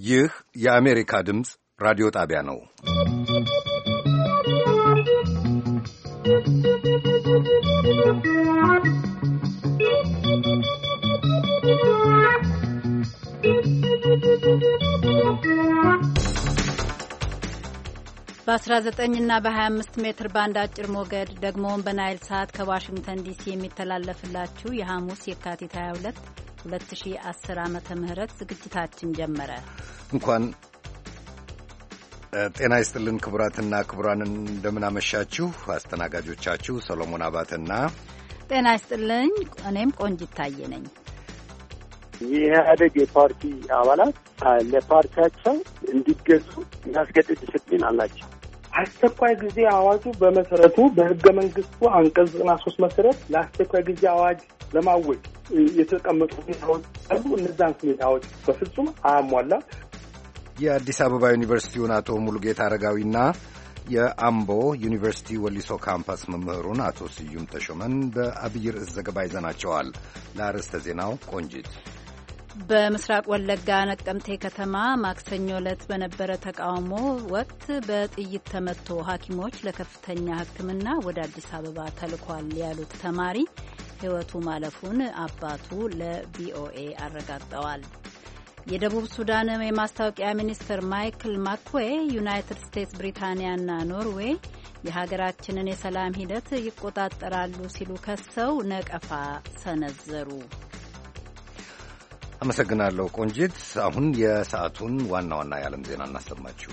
ይህ የአሜሪካ ድምፅ ራዲዮ ጣቢያ ነው። በ19 እና በ25 ሜትር ባንድ አጭር ሞገድ ደግሞም በናይል ሳት ከዋሽንግተን ዲሲ የሚተላለፍላችሁ የሐሙስ የካቲት 22 2010 ዓመተ ምህረት ዝግጅታችን ጀመረ። እንኳን ጤና ይስጥልን ክቡራትና ክቡራን፣ እንደምን አመሻችሁ። አስተናጋጆቻችሁ ሰሎሞን አባተና ጤና ይስጥልኝ፣ እኔም ቆንጂት ታየ ነኝ። የኢህአዴግ የፓርቲ አባላት ለፓርቲያቸው እንዲገዙ የሚያስገድድ ዲስፕሊን አላቸው። አስቸኳይ ጊዜ አዋጁ በመሰረቱ በህገ መንግስቱ አንቀጽ 93 መሰረት ለአስቸኳይ ጊዜ አዋጅ ለማወጅ የተቀመጡ ሁኔታዎች አሉ። እነዛን ሁኔታዎች በፍጹም አያሟላም። የአዲስ አበባ ዩኒቨርሲቲውን አቶ ሙሉጌታ አረጋዊና የአምቦ ዩኒቨርሲቲ ወሊሶ ካምፓስ መምህሩን አቶ ስዩም ተሾመን በአብይ ርዕስ ዘገባ ይዘናቸዋል። ለአርዕስተ ዜናው ቆንጂት። በምስራቅ ወለጋ ነቀምቴ ከተማ ማክሰኞ ዕለት በነበረ ተቃውሞ ወቅት በጥይት ተመቶ ሐኪሞች ለከፍተኛ ሕክምና ወደ አዲስ አበባ ተልኳል ያሉት ተማሪ ሕይወቱ ማለፉን አባቱ ለቪኦኤ አረጋግጠዋል። የደቡብ ሱዳን የማስታወቂያ ሚኒስትር ማይክል ማክዌ ዩናይትድ ስቴትስ፣ ብሪታንያና ኖርዌይ የሀገራችንን የሰላም ሂደት ይቆጣጠራሉ ሲሉ ከሰው ነቀፋ ሰነዘሩ። አመሰግናለሁ ቆንጂት። አሁን የሰዓቱን ዋና ዋና የዓለም ዜና እናሰማችሁ።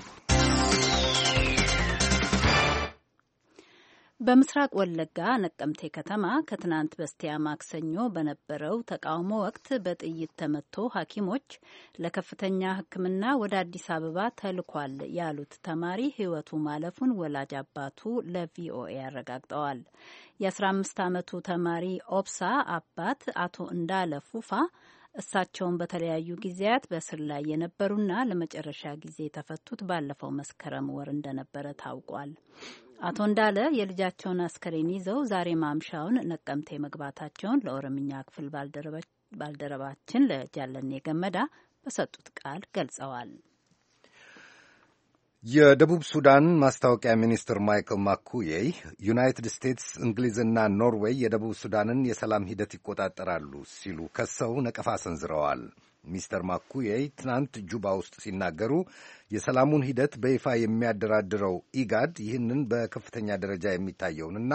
በምስራቅ ወለጋ ነቀምቴ ከተማ ከትናንት በስቲያ ማክሰኞ በነበረው ተቃውሞ ወቅት በጥይት ተመቶ ሐኪሞች ለከፍተኛ ሕክምና ወደ አዲስ አበባ ተልኳል ያሉት ተማሪ ሕይወቱ ማለፉን ወላጅ አባቱ ለቪኦኤ አረጋግጠዋል። የ15 ዓመቱ ተማሪ ኦብሳ አባት አቶ እንዳለ ፉፋ እሳቸውን በተለያዩ ጊዜያት በእስር ላይ የነበሩና ለመጨረሻ ጊዜ የተፈቱት ባለፈው መስከረም ወር እንደነበረ ታውቋል። አቶ እንዳለ የልጃቸውን አስከሬን ይዘው ዛሬ ማምሻውን ነቀምቴ መግባታቸውን ለኦሮምኛ ክፍል ባልደረባችን ለጃለኔ ገመዳ በሰጡት ቃል ገልጸዋል። የደቡብ ሱዳን ማስታወቂያ ሚኒስትር ማይክል ማኩዬ ዩናይትድ ስቴትስ፣ እንግሊዝና ኖርዌይ የደቡብ ሱዳንን የሰላም ሂደት ይቆጣጠራሉ ሲሉ ከሰው ነቀፋ ሰንዝረዋል። ሚስተር ማኩዬ ትናንት ጁባ ውስጥ ሲናገሩ የሰላሙን ሂደት በይፋ የሚያደራድረው ኢጋድ ይህንን በከፍተኛ ደረጃ የሚታየውንና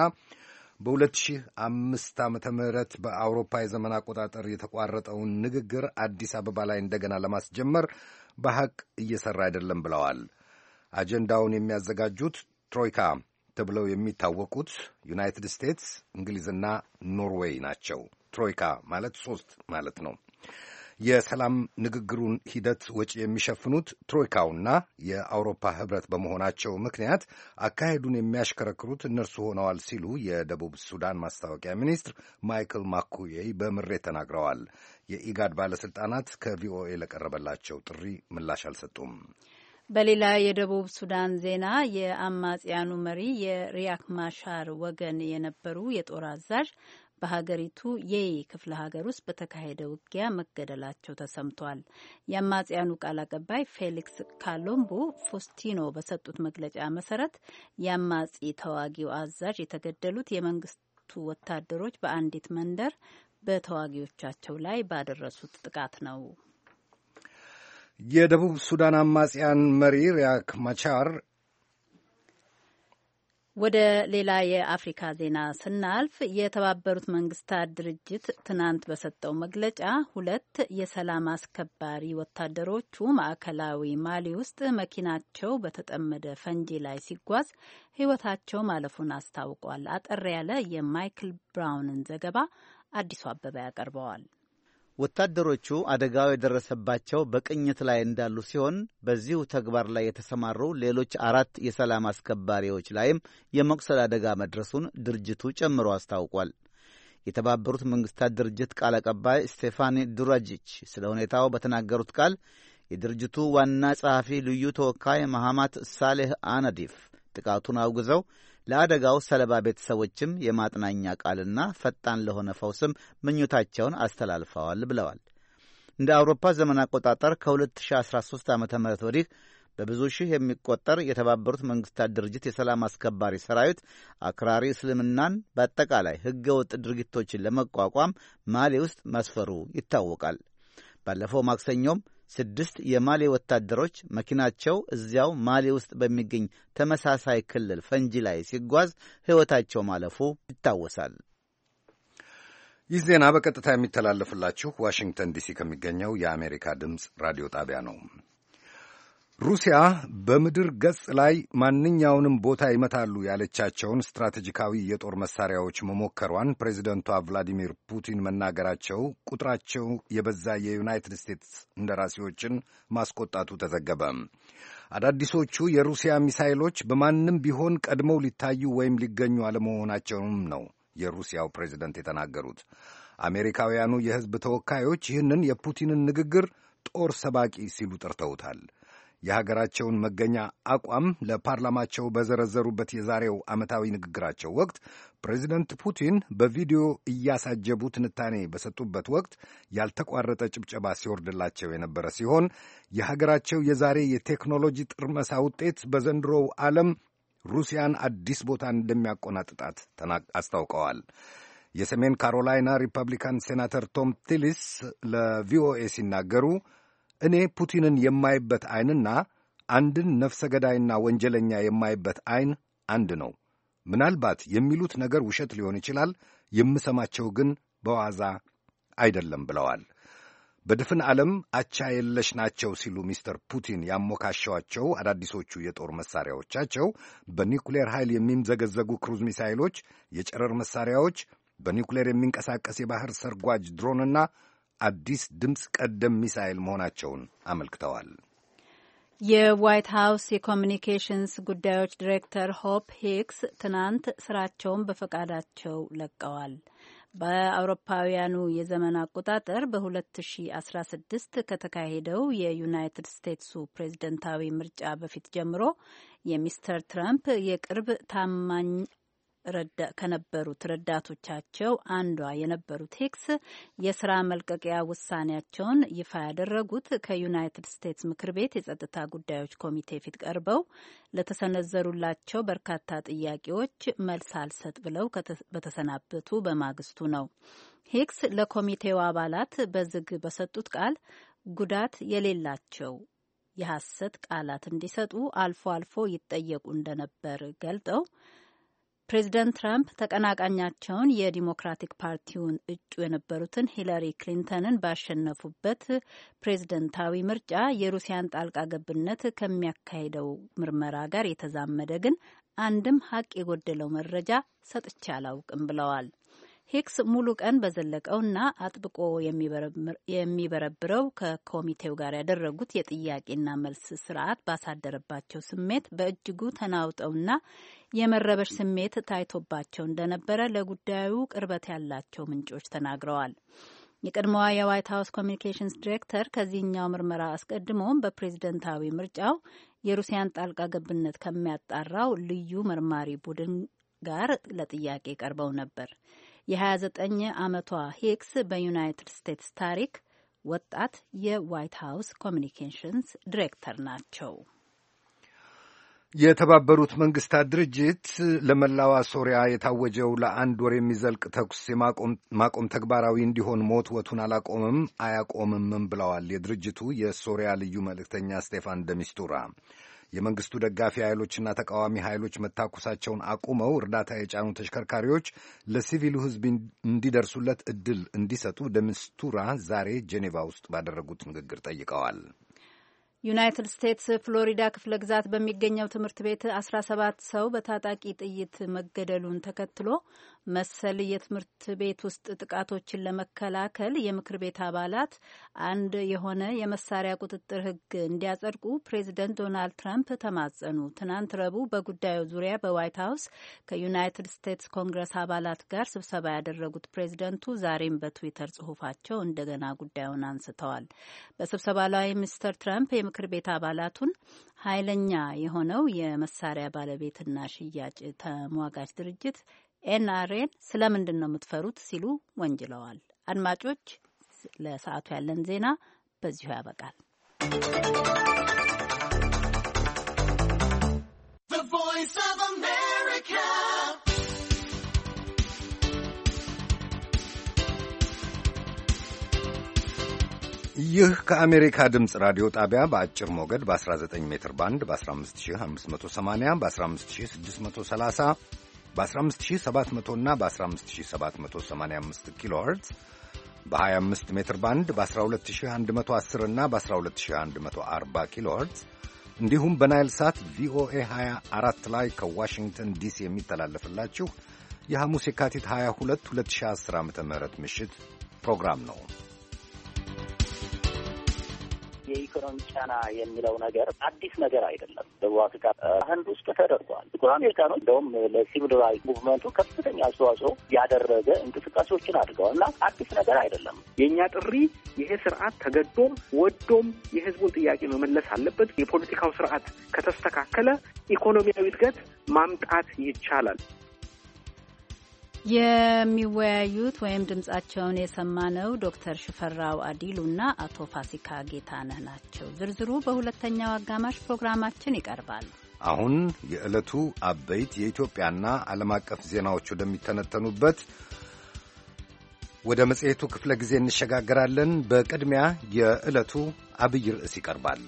በ2005 ዓመተ ምህረት በአውሮፓ የዘመን አቆጣጠር የተቋረጠውን ንግግር አዲስ አበባ ላይ እንደገና ለማስጀመር በሐቅ እየሰራ አይደለም ብለዋል። አጀንዳውን የሚያዘጋጁት ትሮይካ ተብለው የሚታወቁት ዩናይትድ ስቴትስ፣ እንግሊዝና ኖርዌይ ናቸው። ትሮይካ ማለት 3 ማለት ነው። የሰላም ንግግሩን ሂደት ወጪ የሚሸፍኑት ትሮይካውና የአውሮፓ ህብረት በመሆናቸው ምክንያት አካሄዱን የሚያሽከረክሩት እነርሱ ሆነዋል ሲሉ የደቡብ ሱዳን ማስታወቂያ ሚኒስትር ማይክል ማኩዬ በምሬት ተናግረዋል። የኢጋድ ባለሥልጣናት ከቪኦኤ ለቀረበላቸው ጥሪ ምላሽ አልሰጡም። በሌላ የደቡብ ሱዳን ዜና የአማጽያኑ መሪ የሪያክ ማሻር ወገን የነበሩ የጦር አዛዥ በሀገሪቱ የይ ክፍለ ሀገር ውስጥ በተካሄደ ውጊያ መገደላቸው ተሰምቷል። የአማጽያኑ ቃል አቀባይ ፌሊክስ ካሎምቦ ፎስቲኖ በሰጡት መግለጫ መሰረት የአማጺ ተዋጊው አዛዥ የተገደሉት የመንግስቱ ወታደሮች በአንዲት መንደር በተዋጊዎቻቸው ላይ ባደረሱት ጥቃት ነው። የደቡብ ሱዳን አማጽያን መሪ ሪያክ ማቻር ወደ ሌላ የአፍሪካ ዜና ስናልፍ የተባበሩት መንግስታት ድርጅት ትናንት በሰጠው መግለጫ 2 የሰላም አስከባሪ ወታደሮቹ ማዕከላዊ ማሊ ውስጥ መኪናቸው በተጠመደ ፈንጂ ላይ ሲጓዝ ሕይወታቸው ማለፉን አስታውቋል። አጠር ያለ የማይክል ብራውንን ዘገባ አዲሱ አበባ ያቀርበዋል። ወታደሮቹ አደጋው የደረሰባቸው በቅኝት ላይ እንዳሉ ሲሆን በዚሁ ተግባር ላይ የተሰማሩ ሌሎች 4 የሰላም አስከባሪዎች ላይም የመቁሰል አደጋ መድረሱን ድርጅቱ ጨምሮ አስታውቋል። የተባበሩት መንግስታት ድርጅት ቃል አቀባይ ስቴፋኒ ዱራጂች ስለ ሁኔታው በተናገሩት ቃል የድርጅቱ ዋና ጸሐፊ ልዩ ተወካይ መሐማት ሳሌህ አናዲፍ ጥቃቱን አውግዘው ለአደጋው ሰለባ ቤተሰቦችም የማጥናኛ ቃልና ፈጣን ለሆነ ፈውስም ምኞታቸውን አስተላልፈዋል ብለዋል። እንደ አውሮፓ ዘመን አቆጣጠር ከ2013 ዓ.ም ወዲህ በብዙ ሺህ የሚቆጠር የተባበሩት መንግስታት ድርጅት የሰላም አስከባሪ ሰራዊት አክራሪ እስልምናን በአጠቃላይ ሕገ ወጥ ድርጊቶችን ለመቋቋም ማሊ ውስጥ መስፈሩ ይታወቃል። ባለፈው ማክሰኞም 6 የማሊ ወታደሮች መኪናቸው እዚያው ማሊ ውስጥ በሚገኝ ተመሳሳይ ክልል ፈንጂ ላይ ሲጓዝ ሕይወታቸው ማለፉ ይታወሳል። ይህ ዜና በቀጥታ የሚተላለፍላችሁ ዋሽንግተን ዲሲ ከሚገኘው የአሜሪካ ድምፅ ራዲዮ ጣቢያ ነው። ሩሲያ በምድር ገጽ ላይ ማንኛውንም ቦታ ይመታሉ ያለቻቸውን ስትራቴጂካዊ የጦር መሳሪያዎች መሞከሯን ፕሬዚደንቷ ቭላዲሚር ፑቲን መናገራቸው ቁጥራቸው የበዛ የዩናይትድ ስቴትስ እንደራሴዎችን ማስቆጣቱ ተዘገበ። አዳዲሶቹ የሩሲያ ሚሳይሎች በማንም ቢሆን ቀድመው ሊታዩ ወይም ሊገኙ አለመሆናቸውም ነው የሩሲያው ፕሬዚደንት የተናገሩት። አሜሪካውያኑ የሕዝብ ተወካዮች ይህንን የፑቲንን ንግግር ጦር ሰባቂ ሲሉ ጠርተውታል። የሀገራቸውን መገኛ አቋም ለፓርላማቸው በዘረዘሩበት የዛሬው ዓመታዊ ንግግራቸው ወቅት ፕሬዚደንት ፑቲን በቪዲዮ እያሳጀቡ ትንታኔ በሰጡበት ወቅት ያልተቋረጠ ጭብጨባ ሲወርድላቸው የነበረ ሲሆን የሀገራቸው የዛሬ የቴክኖሎጂ ጥርመሳ ውጤት በዘንድሮው ዓለም ሩሲያን አዲስ ቦታ እንደሚያቆናጥጣት አስታውቀዋል። የሰሜን ካሮላይና ሪፐብሊካን ሴናተር ቶም ቲሊስ ለቪኦኤ ሲናገሩ እኔ ፑቲንን የማይበት ዓይንና አንድን ነፍሰ ገዳይና ወንጀለኛ የማይበት ዓይን አንድ ነው። ምናልባት የሚሉት ነገር ውሸት ሊሆን ይችላል፣ የምሰማቸው ግን በዋዛ አይደለም ብለዋል። በድፍን ዓለም አቻ የለሽ ናቸው ሲሉ ሚስተር ፑቲን ያሞካሸዋቸው አዳዲሶቹ የጦር መሳሪያዎቻቸው በኒውክሌር ኃይል የሚምዘገዘጉ ክሩዝ ሚሳይሎች፣ የጨረር መሳሪያዎች፣ በኒውክሌር የሚንቀሳቀስ የባህር ሰርጓጅ ድሮንና አዲስ ድምፅ ቀደም ሚሳይል መሆናቸውን አመልክተዋል። የዋይት ሀውስ የኮሚኒኬሽንስ ጉዳዮች ዲሬክተር ሆፕ ሂክስ ትናንት ስራቸውን በፈቃዳቸው ለቀዋል። በአውሮፓውያኑ የዘመን አቆጣጠር በ2016 ከተካሄደው የዩናይትድ ስቴትሱ ፕሬዝደንታዊ ምርጫ በፊት ጀምሮ የሚስተር ትራምፕ የቅርብ ታማኝ ከነበሩት ረዳቶቻቸው አንዷ የነበሩት ሂክስ የስራ መልቀቂያ ውሳኔያቸውን ይፋ ያደረጉት ከዩናይትድ ስቴትስ ምክር ቤት የጸጥታ ጉዳዮች ኮሚቴ ፊት ቀርበው ለተሰነዘሩላቸው በርካታ ጥያቄዎች መልስ አልሰጥ ብለው በተሰናበቱ በማግስቱ ነው። ሂክስ ለኮሚቴው አባላት በዝግ በሰጡት ቃል ጉዳት የሌላቸው የሐሰት ቃላት እንዲሰጡ አልፎ አልፎ ይጠየቁ እንደነበር ገልጠው ፕሬዚደንት ትራምፕ ተቀናቃኛቸውን የዲሞክራቲክ ፓርቲውን እጩ የነበሩትን ሂለሪ ክሊንተንን ባሸነፉበት ፕሬዝደንታዊ ምርጫ የሩሲያን ጣልቃ ገብነት ከሚያካሂደው ምርመራ ጋር የተዛመደ ግን አንድም ሀቅ የጎደለው መረጃ ሰጥቼ አላውቅም ብለዋል። ሂክስ ሙሉ ቀን በዘለቀውና አጥብቆ የሚበረብረው ከኮሚቴው ጋር ያደረጉት የጥያቄና መልስ ስርዓት ባሳደረባቸው ስሜት በእጅጉ ተናውጠውና የመረበሽ ስሜት ታይቶባቸው እንደነበረ ለጉዳዩ ቅርበት ያላቸው ምንጮች ተናግረዋል። የቀድሞዋ የዋይት ሀውስ ኮሚኒኬሽንስ ዲሬክተር ከዚህኛው ምርመራ አስቀድሞም በፕሬዝደንታዊ ምርጫው የሩሲያን ጣልቃ ገብነት ከሚያጣራው ልዩ መርማሪ ቡድን ጋር ለጥያቄ ቀርበው ነበር። የ29 ዓመቷ ሂክስ በዩናይትድ ስቴትስ ታሪክ ወጣት የዋይት ሀውስ ኮሚኒኬሽንስ ዲሬክተር ናቸው። የተባበሩት መንግስታት ድርጅት ለመላዋ ሶሪያ የታወጀው ለአንድ ወር የሚዘልቅ ተኩስ የማቆም ተግባራዊ እንዲሆን መወትወቱን አያቆምም ብለዋል የድርጅቱ የሶሪያ ልዩ መልእክተኛ ስቴፋን ደሚስቱራ። የመንግስቱ ደጋፊ ኃይሎችና ተቃዋሚ ኃይሎች መታኮሳቸውን አቁመው እርዳታ የጫኑ ተሽከርካሪዎች ለሲቪሉ ሕዝብ እንዲደርሱለት ዕድል እንዲሰጡ ደሚስቱራ ዛሬ ጄኔቫ ውስጥ ባደረጉት ንግግር ጠይቀዋል። ዩናይትድ ስቴትስ ፍሎሪዳ ክፍለ ግዛት በሚገኘው ትምህርት ቤት 17 ሰው በታጣቂ ጥይት መገደሉን ተከትሎ መሰል የትምህርት ቤት ውስጥ ጥቃቶችን ለመከላከል የምክር ቤት አባላት አንድ የሆነ የመሳሪያ ቁጥጥር ሕግ እንዲያጸድቁ ፕሬዚደንት ዶናልድ ትራምፕ ተማጸኑ። ትናንት ረቡዕ በጉዳዩ ዙሪያ በዋይት ሀውስ ከዩናይትድ ስቴትስ ኮንግረስ አባላት ጋር ስብሰባ ያደረጉት ፕሬዚደንቱ ዛሬም በትዊተር ጽሑፋቸው እንደገና ጉዳዩን አንስተዋል። በስብሰባ ላይ ሚስተር ትራምፕ የምክር ቤት አባላቱን ኃይለኛ የሆነው የመሳሪያ ባለቤትና ሽያጭ ተሟጋች ድርጅት ኤንአርኤን ስለምንድን ነው የምትፈሩት ሲሉ ወንጅለዋል። አድማጮች፣ ለሰዓቱ ያለን ዜና በዚሁ ያበቃል። ይህ ከአሜሪካ ድምፅ ራዲዮ ጣቢያ በአጭር ሞገድ በ19 ሜትር ባንድ በ15580 በ15630 በ15700 እና በ15785 ኪሎ ሄርትዝ በ25 ሜትር ባንድ በ12110 እና በ12140 ኪሎ ሄርትዝ እንዲሁም በናይል ሳት ቪኦኤ 24 ላይ ከዋሽንግተን ዲሲ የሚተላለፍላችሁ የሐሙስ የካቲት 22 2010 ዓ.ም ምሽት ፕሮግራም ነው። የኢኮኖሚ ጫና የሚለው ነገር አዲስ ነገር አይደለም። ደቡብ አፍሪካ፣ ህንድ ውስጥ ተደርጓል። ጥቁር አሜሪካኖች እንደውም ለሲቪል ራይት ሙቭመንቱ ከፍተኛ አስተዋጽኦ ያደረገ እንቅስቃሴዎችን አድርገዋል እና አዲስ ነገር አይደለም። የእኛ ጥሪ ይሄ ስርዓት ተገዶም ወዶም የህዝቡን ጥያቄ መመለስ አለበት። የፖለቲካው ስርዓት ከተስተካከለ ኢኮኖሚያዊ እድገት ማምጣት ይቻላል። የሚወያዩት ወይም ድምጻቸውን የሰማነው ዶክተር ሽፈራው አዲሉና አቶ ፋሲካ ጌታነህ ናቸው። ዝርዝሩ በሁለተኛው አጋማሽ ፕሮግራማችን ይቀርባል። አሁን የዕለቱ አበይት የኢትዮጵያና ዓለም አቀፍ ዜናዎች ወደሚተነተኑበት ወደ መጽሔቱ ክፍለ ጊዜ እንሸጋገራለን። በቅድሚያ የዕለቱ አብይ ርዕስ ይቀርባል።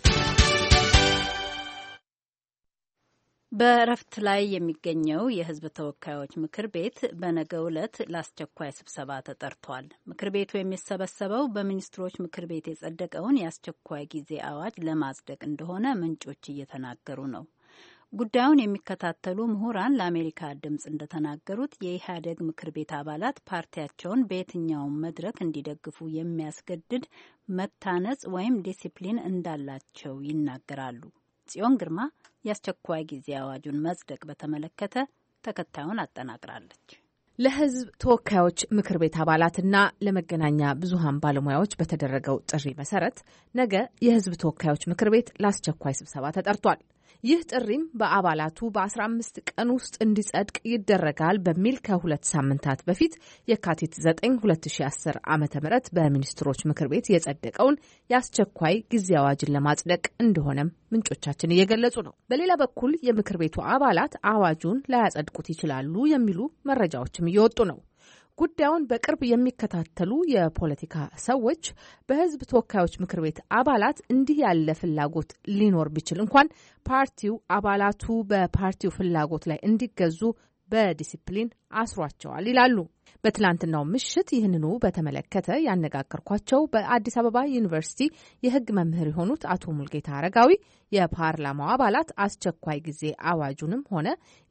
በእረፍት ላይ የሚገኘው የሕዝብ ተወካዮች ምክር ቤት በነገው ዕለት ለአስቸኳይ ስብሰባ ተጠርቷል። ምክር ቤቱ የሚሰበሰበው በሚኒስትሮች ምክር ቤት የጸደቀውን የአስቸኳይ ጊዜ አዋጅ ለማጽደቅ እንደሆነ ምንጮች እየተናገሩ ነው። ጉዳዩን የሚከታተሉ ምሁራን ለአሜሪካ ድምፅ እንደተናገሩት የኢህአዴግ ምክር ቤት አባላት ፓርቲያቸውን በየትኛውም መድረክ እንዲደግፉ የሚያስገድድ መታነጽ ወይም ዲሲፕሊን እንዳላቸው ይናገራሉ። ጽዮን ግርማ የአስቸኳይ ጊዜ አዋጁን መጽደቅ በተመለከተ ተከታዩን አጠናቅራለች። ለሕዝብ ተወካዮች ምክር ቤት አባላትና ለመገናኛ ብዙሃን ባለሙያዎች በተደረገው ጥሪ መሰረት ነገ የሕዝብ ተወካዮች ምክር ቤት ለአስቸኳይ ስብሰባ ተጠርቷል። ይህ ጥሪም በአባላቱ በ15 ቀን ውስጥ እንዲጸድቅ ይደረጋል በሚል ከ2 ሳምንታት በፊት የካቲት 9 2010 ዓ.ም በሚኒስትሮች ምክር ቤት የጸደቀውን የአስቸኳይ ጊዜ አዋጅን ለማጽደቅ እንደሆነም ምንጮቻችን እየገለጹ ነው። በሌላ በኩል የምክር ቤቱ አባላት አዋጁን ላያጸድቁት ይችላሉ የሚሉ መረጃዎችም እየወጡ ነው። ጉዳዩን በቅርብ የሚከታተሉ የፖለቲካ ሰዎች በሕዝብ ተወካዮች ምክር ቤት አባላት እንዲህ ያለ ፍላጎት ሊኖር ቢችል እንኳን ፓርቲው አባላቱ በፓርቲው ፍላጎት ላይ እንዲገዙ በዲሲፕሊን አስሯቸዋል ይላሉ። በትላንትናው ምሽት ይህንኑ በተመለከተ ያነጋገርኳቸው በአዲስ አበባ ዩኒቨርሲቲ የሕግ መምህር የሆኑት አቶ ሙልጌታ አረጋዊ የፓርላማው አባላት አስቸኳይ ጊዜ አዋጁንም ሆነ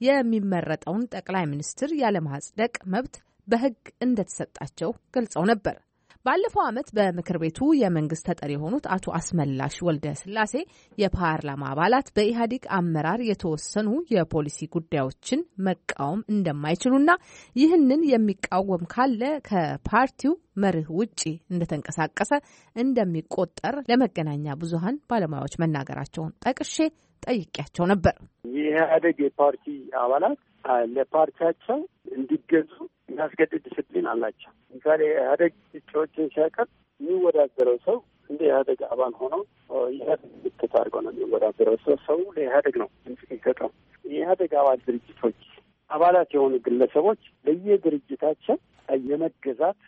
የሚመረጠውን ጠቅላይ ሚኒስትር ያለማጽደቅ መብት በሕግ እንደተሰጣቸው ገልጸው ነበር። ባለፈው ዓመት በምክር ቤቱ የመንግስት ተጠሪ የሆኑት አቶ አስመላሽ ወልደ ስላሴ የፓርላማ አባላት በኢህአዴግ አመራር የተወሰኑ የፖሊሲ ጉዳዮችን መቃወም እንደማይችሉና ይህንን የሚቃወም ካለ ከፓርቲው መርህ ውጪ እንደተንቀሳቀሰ እንደሚቆጠር ለመገናኛ ብዙሃን ባለሙያዎች መናገራቸውን ጠቅሼ ጠይቄያቸው ነበር። የኢህአዴግ የፓርቲ አባላት ለፓርቲያቸው እንዲገዙ የሚያስገድድ ዲስፕሊን አላቸው። ለምሳሌ ኢህአዴግ እጩዎችን ሲያቀርብ የሚወዳደረው ሰው እንደ ኢህአዴግ አባል ሆነው ኢህአዴግ ምልክት አድርገው ነው የሚወዳደረው። ሰው ለኢህአዴግ ነው የሚሰጠው። የኢህአዴግ አባል ድርጅቶች አባላት የሆኑ ግለሰቦች ለየድርጅታቸው የመገዛት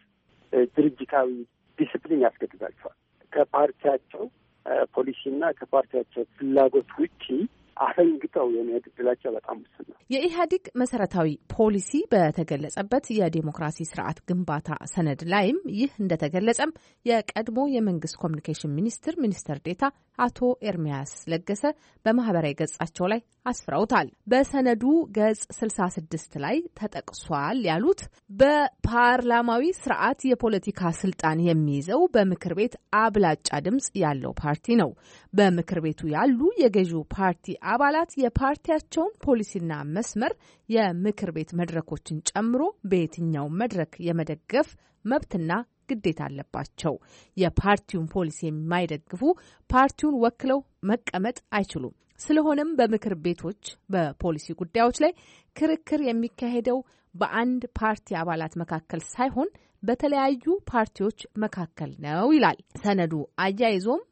ድርጅታዊ ዲስፕሊን ያስገድዳቸዋል። ከፓርቲያቸው ፖሊሲና ከፓርቲያቸው ፍላጎት ውጪ አፈንግጠው የሚሄድ ዕድላቸው በጣም ውስን ነው። የኢህአዴግ መሰረታዊ ፖሊሲ በተገለጸበት የዲሞክራሲ ስርዓት ግንባታ ሰነድ ላይም ይህ እንደተገለጸም የቀድሞ የመንግስት ኮሚኒኬሽን ሚኒስትር ዴኤታ አቶ ኤርሚያስ ለገሰ በማህበራዊ ገጻቸው ላይ አስፍረውታል። በሰነዱ ገጽ 66 ላይ ተጠቅሷል ያሉት በፓርላማዊ ስርዓት የፖለቲካ ስልጣን የሚይዘው በምክር ቤት አብላጫ ድምጽ ያለው ፓርቲ ነው። በምክር ቤቱ ያሉ የገዢው ፓርቲ አባላት የፓርቲያቸውን ፖሊሲና መስመር የምክር ቤት መድረኮችን ጨምሮ በየትኛው መድረክ የመደገፍ መብትና ግዴታ አለባቸው። የፓርቲውን ፖሊሲ የማይደግፉ ፓርቲውን ወክለው መቀመጥ አይችሉም። ስለሆነም በምክር ቤቶች በፖሊሲ ጉዳዮች ላይ ክርክር የሚካሄደው በአንድ ፓርቲ አባላት መካከል ሳይሆን በተለያዩ ፓርቲዎች መካከል ነው ይላል ሰነዱ። አያይዞም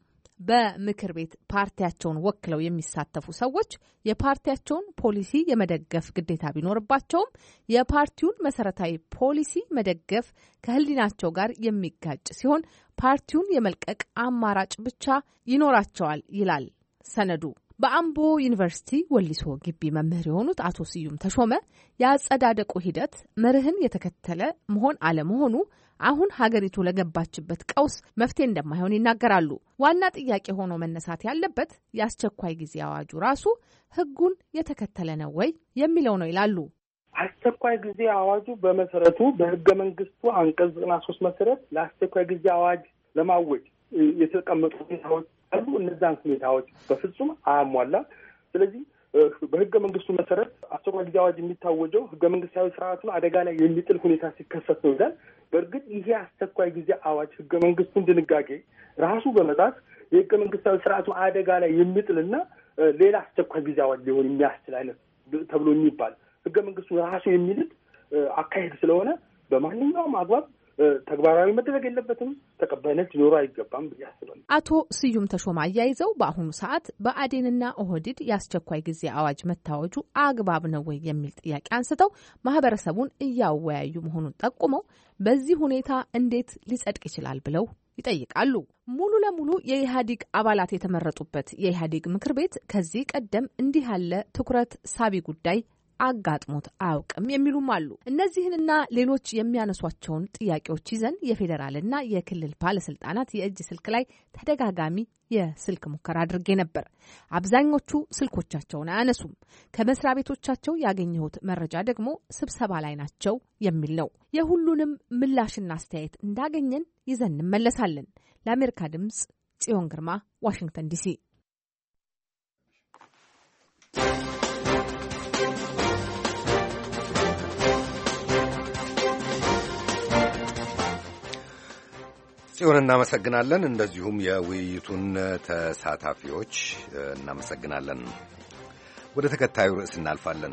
በምክር ቤት ፓርቲያቸውን ወክለው የሚሳተፉ ሰዎች የፓርቲያቸውን ፖሊሲ የመደገፍ ግዴታ ቢኖርባቸውም የፓርቲውን መሰረታዊ ፖሊሲ መደገፍ ከሕሊናቸው ጋር የሚጋጭ ሲሆን ፓርቲውን የመልቀቅ አማራጭ ብቻ ይኖራቸዋል ይላል ሰነዱ። በአምቦ ዩኒቨርሲቲ ወሊሶ ግቢ መምህር የሆኑት አቶ ስዩም ተሾመ የአጸዳደቁ ሂደት መርህን የተከተለ መሆን አለመሆኑ አሁን ሀገሪቱ ለገባችበት ቀውስ መፍትሄ እንደማይሆን ይናገራሉ። ዋና ጥያቄ ሆኖ መነሳት ያለበት የአስቸኳይ ጊዜ አዋጁ ራሱ ሕጉን የተከተለ ነው ወይ የሚለው ነው ይላሉ። አስቸኳይ ጊዜ አዋጁ በመሰረቱ በሕገ መንግስቱ አንቀጽ 93 መሰረት ለአስቸኳይ ጊዜ አዋጅ ለማወጅ የተቀመጡ ሁኔታዎች አሉ። እነዛን ሁኔታዎች በፍጹም አያሟላም። ስለዚህ በሕገ መንግስቱ መሰረት አስቸኳይ ጊዜ አዋጅ የሚታወጀው ሕገ መንግስታዊ ስርዓቱን አደጋ ላይ የሚጥል ሁኔታ ሲከሰት ነው ይላል። በእርግጥ ይሄ አስቸኳይ ጊዜ አዋጅ ሕገ መንግስቱን ድንጋጌ ራሱ በመጣስ የሕገ መንግስታዊ ስርዓቱን አደጋ ላይ የሚጥልና ሌላ አስቸኳይ ጊዜ አዋጅ ሊሆን የሚያስችል አይነት ተብሎ የሚባል ሕገ መንግስቱ ራሱ የሚልጥ አካሄድ ስለሆነ በማንኛውም አግባብ ተግባራዊ መደረግ የለበትም፣ ተቀባይነት ሊኖሩ አይገባም ብዬ አስባለሁ። አቶ ስዩም ተሾማ አያይዘው በአሁኑ ሰዓት በአዴንና ኦህዴድ የአስቸኳይ ጊዜ አዋጅ መታወጁ አግባብ ነው ወይ የሚል ጥያቄ አንስተው ማህበረሰቡን እያወያዩ መሆኑን ጠቁመው በዚህ ሁኔታ እንዴት ሊጸድቅ ይችላል ብለው ይጠይቃሉ። ሙሉ ለሙሉ የኢህአዴግ አባላት የተመረጡበት የኢህአዴግ ምክር ቤት ከዚህ ቀደም እንዲህ ያለ ትኩረት ሳቢ ጉዳይ አጋጥሞት አያውቅም የሚሉም አሉ። እነዚህንና ሌሎች የሚያነሷቸውን ጥያቄዎች ይዘን የፌዴራልና የክልል ባለስልጣናት የእጅ ስልክ ላይ ተደጋጋሚ የስልክ ሙከራ አድርጌ ነበር። አብዛኞቹ ስልኮቻቸውን አያነሱም። ከመስሪያ ቤቶቻቸው ያገኘሁት መረጃ ደግሞ ስብሰባ ላይ ናቸው የሚል ነው። የሁሉንም ምላሽና አስተያየት እንዳገኘን ይዘን እንመለሳለን። ለአሜሪካ ድምጽ ጽዮን ግርማ፣ ዋሽንግተን ዲሲ። ጽዮን እናመሰግናለን። እንደዚሁም የውይይቱን ተሳታፊዎች እናመሰግናለን። ወደ ተከታዩ ርዕስ እናልፋለን።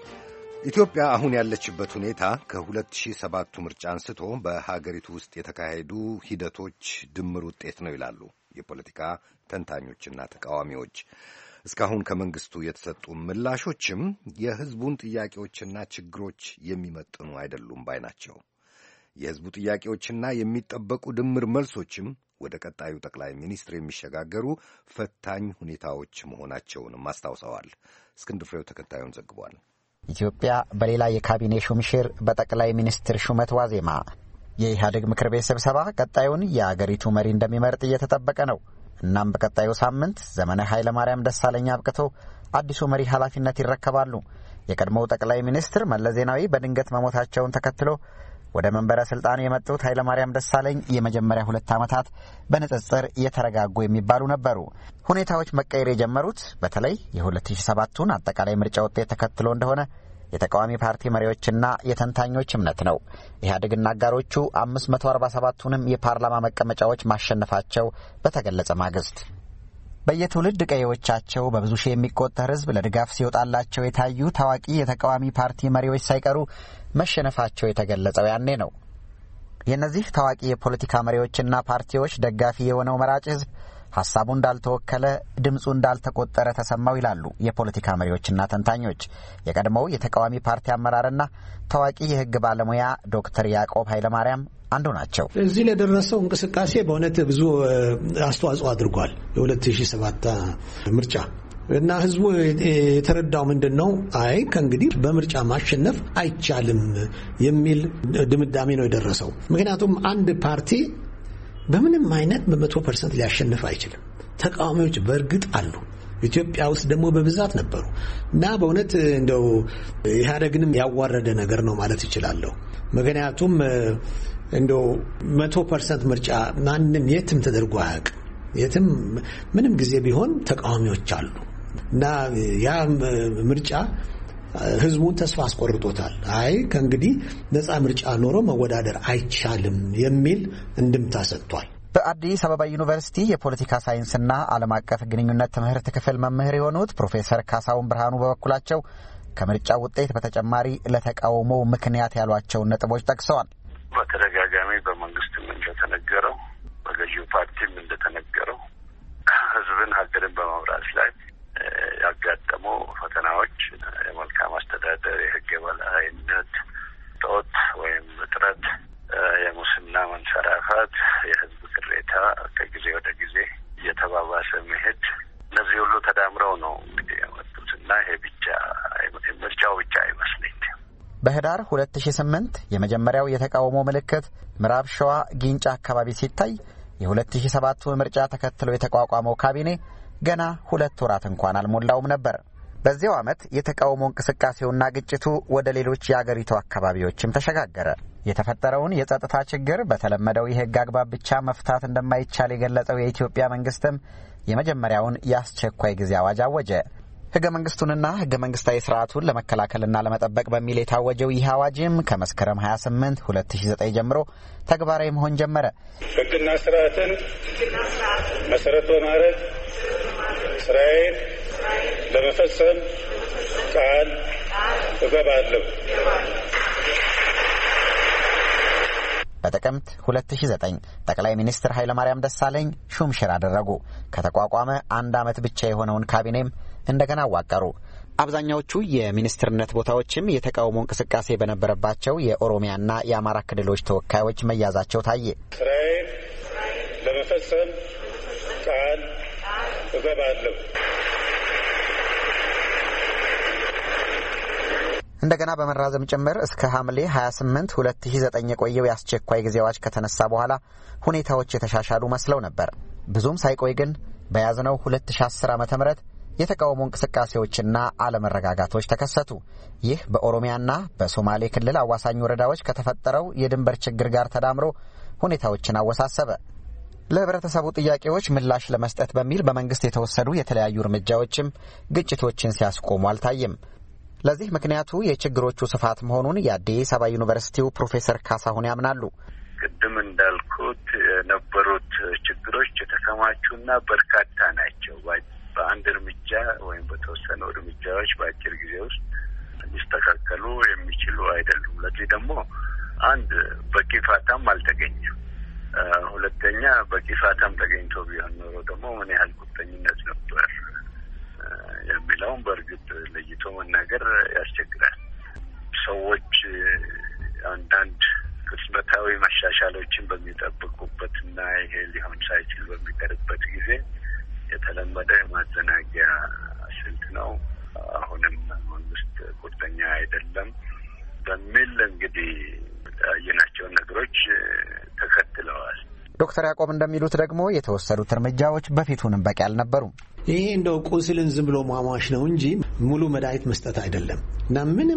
ኢትዮጵያ አሁን ያለችበት ሁኔታ ከ2007 ምርጫ አንስቶ በሀገሪቱ ውስጥ የተካሄዱ ሂደቶች ድምር ውጤት ነው ይላሉ የፖለቲካ ተንታኞችና ተቃዋሚዎች። እስካሁን ከመንግስቱ የተሰጡ ምላሾችም የሕዝቡን ጥያቄዎችና ችግሮች የሚመጥኑ አይደሉም ባይ ናቸው። የሕዝቡ ጥያቄዎችና የሚጠበቁ ድምር መልሶችም ወደ ቀጣዩ ጠቅላይ ሚኒስትር የሚሸጋገሩ ፈታኝ ሁኔታዎች መሆናቸውንም አስታውሰዋል። እስክንድር ፍሬው ተከታዩን ዘግቧል። ኢትዮጵያ በሌላ የካቢኔ ሹምሽር በጠቅላይ ሚኒስትር ሹመት ዋዜማ የኢህአዴግ ምክር ቤት ስብሰባ ቀጣዩን የአገሪቱ መሪ እንደሚመርጥ እየተጠበቀ ነው። እናም በቀጣዩ ሳምንት ዘመነ ኃይለማርያም ደሳለኝ አብቅቶ አዲሱ መሪ ኃላፊነት ይረከባሉ። የቀድሞው ጠቅላይ ሚኒስትር መለስ ዜናዊ በድንገት መሞታቸውን ተከትሎ ወደ መንበረ ስልጣን የመጡት ኃይለማርያም ደሳለኝ የመጀመሪያ 2 ዓመታት በንጽጽር የተረጋጉ የሚባሉ ነበሩ። ሁኔታዎች መቀየር የጀመሩት በተለይ የ2007ቱን አጠቃላይ ምርጫ ውጤት ተከትሎ እንደሆነ የተቃዋሚ ፓርቲ መሪዎችና የተንታኞች እምነት ነው። ኢህአዴግና አጋሮቹ 547ቱንም የፓርላማ መቀመጫዎች ማሸነፋቸው በተገለጸ ማግስት በየትውልድ ቀዬዎቻቸው በብዙ ሺህ የሚቆጠር ሕዝብ ለድጋፍ ሲወጣላቸው የታዩ ታዋቂ የተቃዋሚ ፓርቲ መሪዎች ሳይቀሩ መሸነፋቸው የተገለጸው ያኔ ነው። የእነዚህ ታዋቂ የፖለቲካ መሪዎችና ፓርቲዎች ደጋፊ የሆነው መራጭ ሕዝብ ሐሳቡ እንዳልተወከለ፣ ድምፁ እንዳልተቆጠረ ተሰማው ይላሉ የፖለቲካ መሪዎችና ተንታኞች። የቀድሞው የተቃዋሚ ፓርቲ አመራርና ታዋቂ የሕግ ባለሙያ ዶክተር ያዕቆብ ኃይለማርያም አንዱ ናቸው። እዚህ ለደረሰው እንቅስቃሴ በእውነት ብዙ አስተዋጽኦ አድርጓል የ2007 ምርጫ እና ህዝቡ የተረዳው ምንድን ነው? አይ ከእንግዲህ በምርጫ ማሸነፍ አይቻልም የሚል ድምዳሜ ነው የደረሰው። ምክንያቱም አንድ ፓርቲ በምንም አይነት በ100% ሊያሸንፍ አይችልም። ተቃዋሚዎች በእርግጥ አሉ። ኢትዮጵያ ውስጥ ደግሞ በብዛት ነበሩ እና በእውነት እንደው ኢህአዴግንም ያዋረደ ነገር ነው ማለት ይችላለሁ። ምክንያቱም እንደው 100% ምርጫ ማንም የትም ተደርጎ አያውቅም። የትም ምንም ጊዜ ቢሆን ተቃዋሚዎች አሉ እና ያ ምርጫ ህዝቡን ተስፋ አስቆርጦታል። አይ ከእንግዲህ ነፃ ምርጫ ኖሮ መወዳደር አይቻልም የሚል እንድምታ ሰጥቷል። በአዲስ አበባ ዩኒቨርሲቲ የፖለቲካ ሳይንስና ዓለም አቀፍ ግንኙነት ትምህርት ክፍል መምህር የሆኑት ፕሮፌሰር ካሳሁን ብርሃኑ በበኩላቸው ከምርጫ ውጤት በተጨማሪ ለተቃውሞ ምክንያት ያሏቸውን ነጥቦች ጠቅሰዋል። በተደጋጋሚ በህዳር 2008 የመጀመሪያው የተቃውሞ ምልክት ምዕራብ ሸዋ ጊንጫ አካባቢ ሲታይ የ2007 ምርጫ ተከትሎ የተቋቋመው ካቢኔ ገና 2 ወራት እንኳን አልሞላውም ነበር። በዚያው ዓመት የተቃውሞ እንቅስቃሴውና ግጭቱ ወደ ሌሎች የአገሪቱ አካባቢዎችም ተሸጋገረ። የተፈጠረውን የጸጥታ ችግር በተለመደው የህግ አግባብ ብቻ መፍታት እንደማይቻል የገለጸው የኢትዮጵያ መንግስትም የመጀመሪያውን የአስቸኳይ ጊዜ አዋጅ አወጀ። ህገ መንግስቱንና ህገ መንግስታዊ ስርዓቱን ለመከላከልና ለመጠበቅ በሚል የታወጀው ይህ አዋጅም ከመስከረም 28 2009 ጀምሮ ተግባራዊ መሆን ጀመረ። ህግና ስርዓትን መሰረት በማድረግ ስራዬን ለመፈጸም ቃል እገባለሁ። በጥቅምት 2009 ጠቅላይ ሚኒስትር ኃይለማርያም ደሳለኝ ሹምሽር አደረጉ። ከተቋቋመ 1 ዓመት ብቻ የሆነውን ካቢኔም እንደገና አዋቀሩ። አብዛኛዎቹ የሚኒስትርነት ቦታዎችም የተቃውሞ እንቅስቃሴ በነበረባቸው የኦሮሚያና የአማራ ክልሎች ተወካዮች መያዛቸው ታየ። ስራዬን ለመፈጸም ቃል እገባለሁ። እንደገና በመራዘም ጭምር እስከ ሐምሌ 28 2009 የቆየው የአስቸኳይ ጊዜ አዋጅ ከተነሳ በኋላ ሁኔታዎች የተሻሻሉ መስለው ነበር። ብዙም ሳይቆይ ግን በያዝነው 2010 ዓ.ም የተቃውሞ እንቅስቃሴዎችና አለመረጋጋቶች ተከሰቱ። ይህ በኦሮሚያና በሶማሌ ክልል አዋሳኝ ወረዳዎች ከተፈጠረው የድንበር ችግር ጋር ተዳምሮ ሁኔታዎችን አወሳሰበ። ለህብረተሰቡ ጥያቄዎች ምላሽ ለመስጠት በሚል በመንግስት የተወሰዱ የተለያዩ እርምጃዎችም ግጭቶችን ሲያስቆሙ አልታየም። ለዚህ ምክንያቱ የችግሮቹ ስፋት መሆኑን የአዲስ አበባ ዩኒቨርሲቲው ፕሮፌሰር ካሳሁን ያምናሉ። ቅድም እንዳልኩት የነበሩት ችግሮች የተከማቹና በርካታ ናቸው። በአንድ እርምጃ ወይም በተወሰኑ እርምጃዎች በአጭር ጊዜ ውስጥ ሊስተካከሉ የሚችሉ አይደሉም። ለዚህ ደግሞ አንድ በቂ ፋታም አልተገኘም። ሁለተኛ በቂ ፋታም ተገኝቶ ቢሆን ኖሮ ደግሞ ምን ያህል ቁርጠኝነት ነበር የሚለውን በእርግጥ ለይቶ መናገር ያስቸግራል። ሰዎች አንዳንድ ቅጽበታዊ መሻሻሎችን በሚጠብቁበትና ይሄ ሊሆን ሳይችል በሚቀርበት ጊዜ የተለመደ የማዘናጊያ ስልት ነው። አሁንም መንግስት ቁርጠኛ አይደለም በሚል እንግዲህ ያየናቸውን ነገሮች ተከትለዋል። ዶክተር ያዕቆብ እንደሚሉት ደግሞ የተወሰዱት እርምጃዎች በፊቱንም በቂ አልነበሩም። ይሄ እንደው ቁስልን ዝም ብሎ ማሟሽ ነው እንጂ ሙሉ መድኃኒት መስጠት አይደለም እና ምንም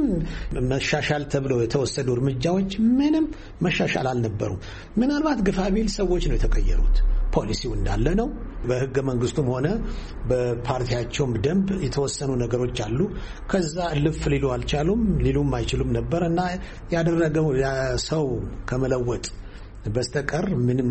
መሻሻል ተብለው የተወሰዱ እርምጃዎች ምንም መሻሻል አልነበሩም። ምናልባት ግፋቢል ሰዎች ነው የተቀየሩት። ፖሊሲው እንዳለ ነው። በህገ መንግስቱም ሆነ በፓርቲያቸውም ደንብ የተወሰኑ ነገሮች አሉ። ከዛ ልፍ ሊሉ አልቻሉም፣ ሊሉም አይችሉም ነበር እና ያደረገው ሰው ከመለወጥ በስተቀር ምንም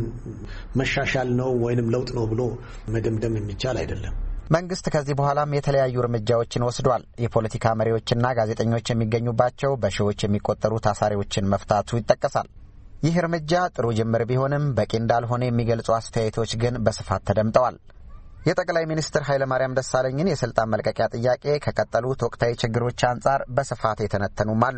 መሻሻል ነው ወይንም ለውጥ ነው ብሎ መደምደም የሚቻል አይደለም። መንግስት ከዚህ በኋላም የተለያዩ እርምጃዎችን ወስዷል። የፖለቲካ መሪዎችና ጋዜጠኞች የሚገኙባቸው በሺዎች የሚቆጠሩ ታሳሪዎችን መፍታቱ ይጠቀሳል። ይህ እርምጃ ጥሩ ጅምር ቢሆንም በቂ እንዳልሆነ የሚገልጹ አስተያየቶች ግን በስፋት ተደምጠዋል። የጠቅላይ ሚኒስትር ኃይለማርያም ደሳለኝን የስልጣን መልቀቂያ ጥያቄ ከቀጠሉት ወቅታዊ ችግሮች አንጻር በስፋት የተነተኑም አሉ።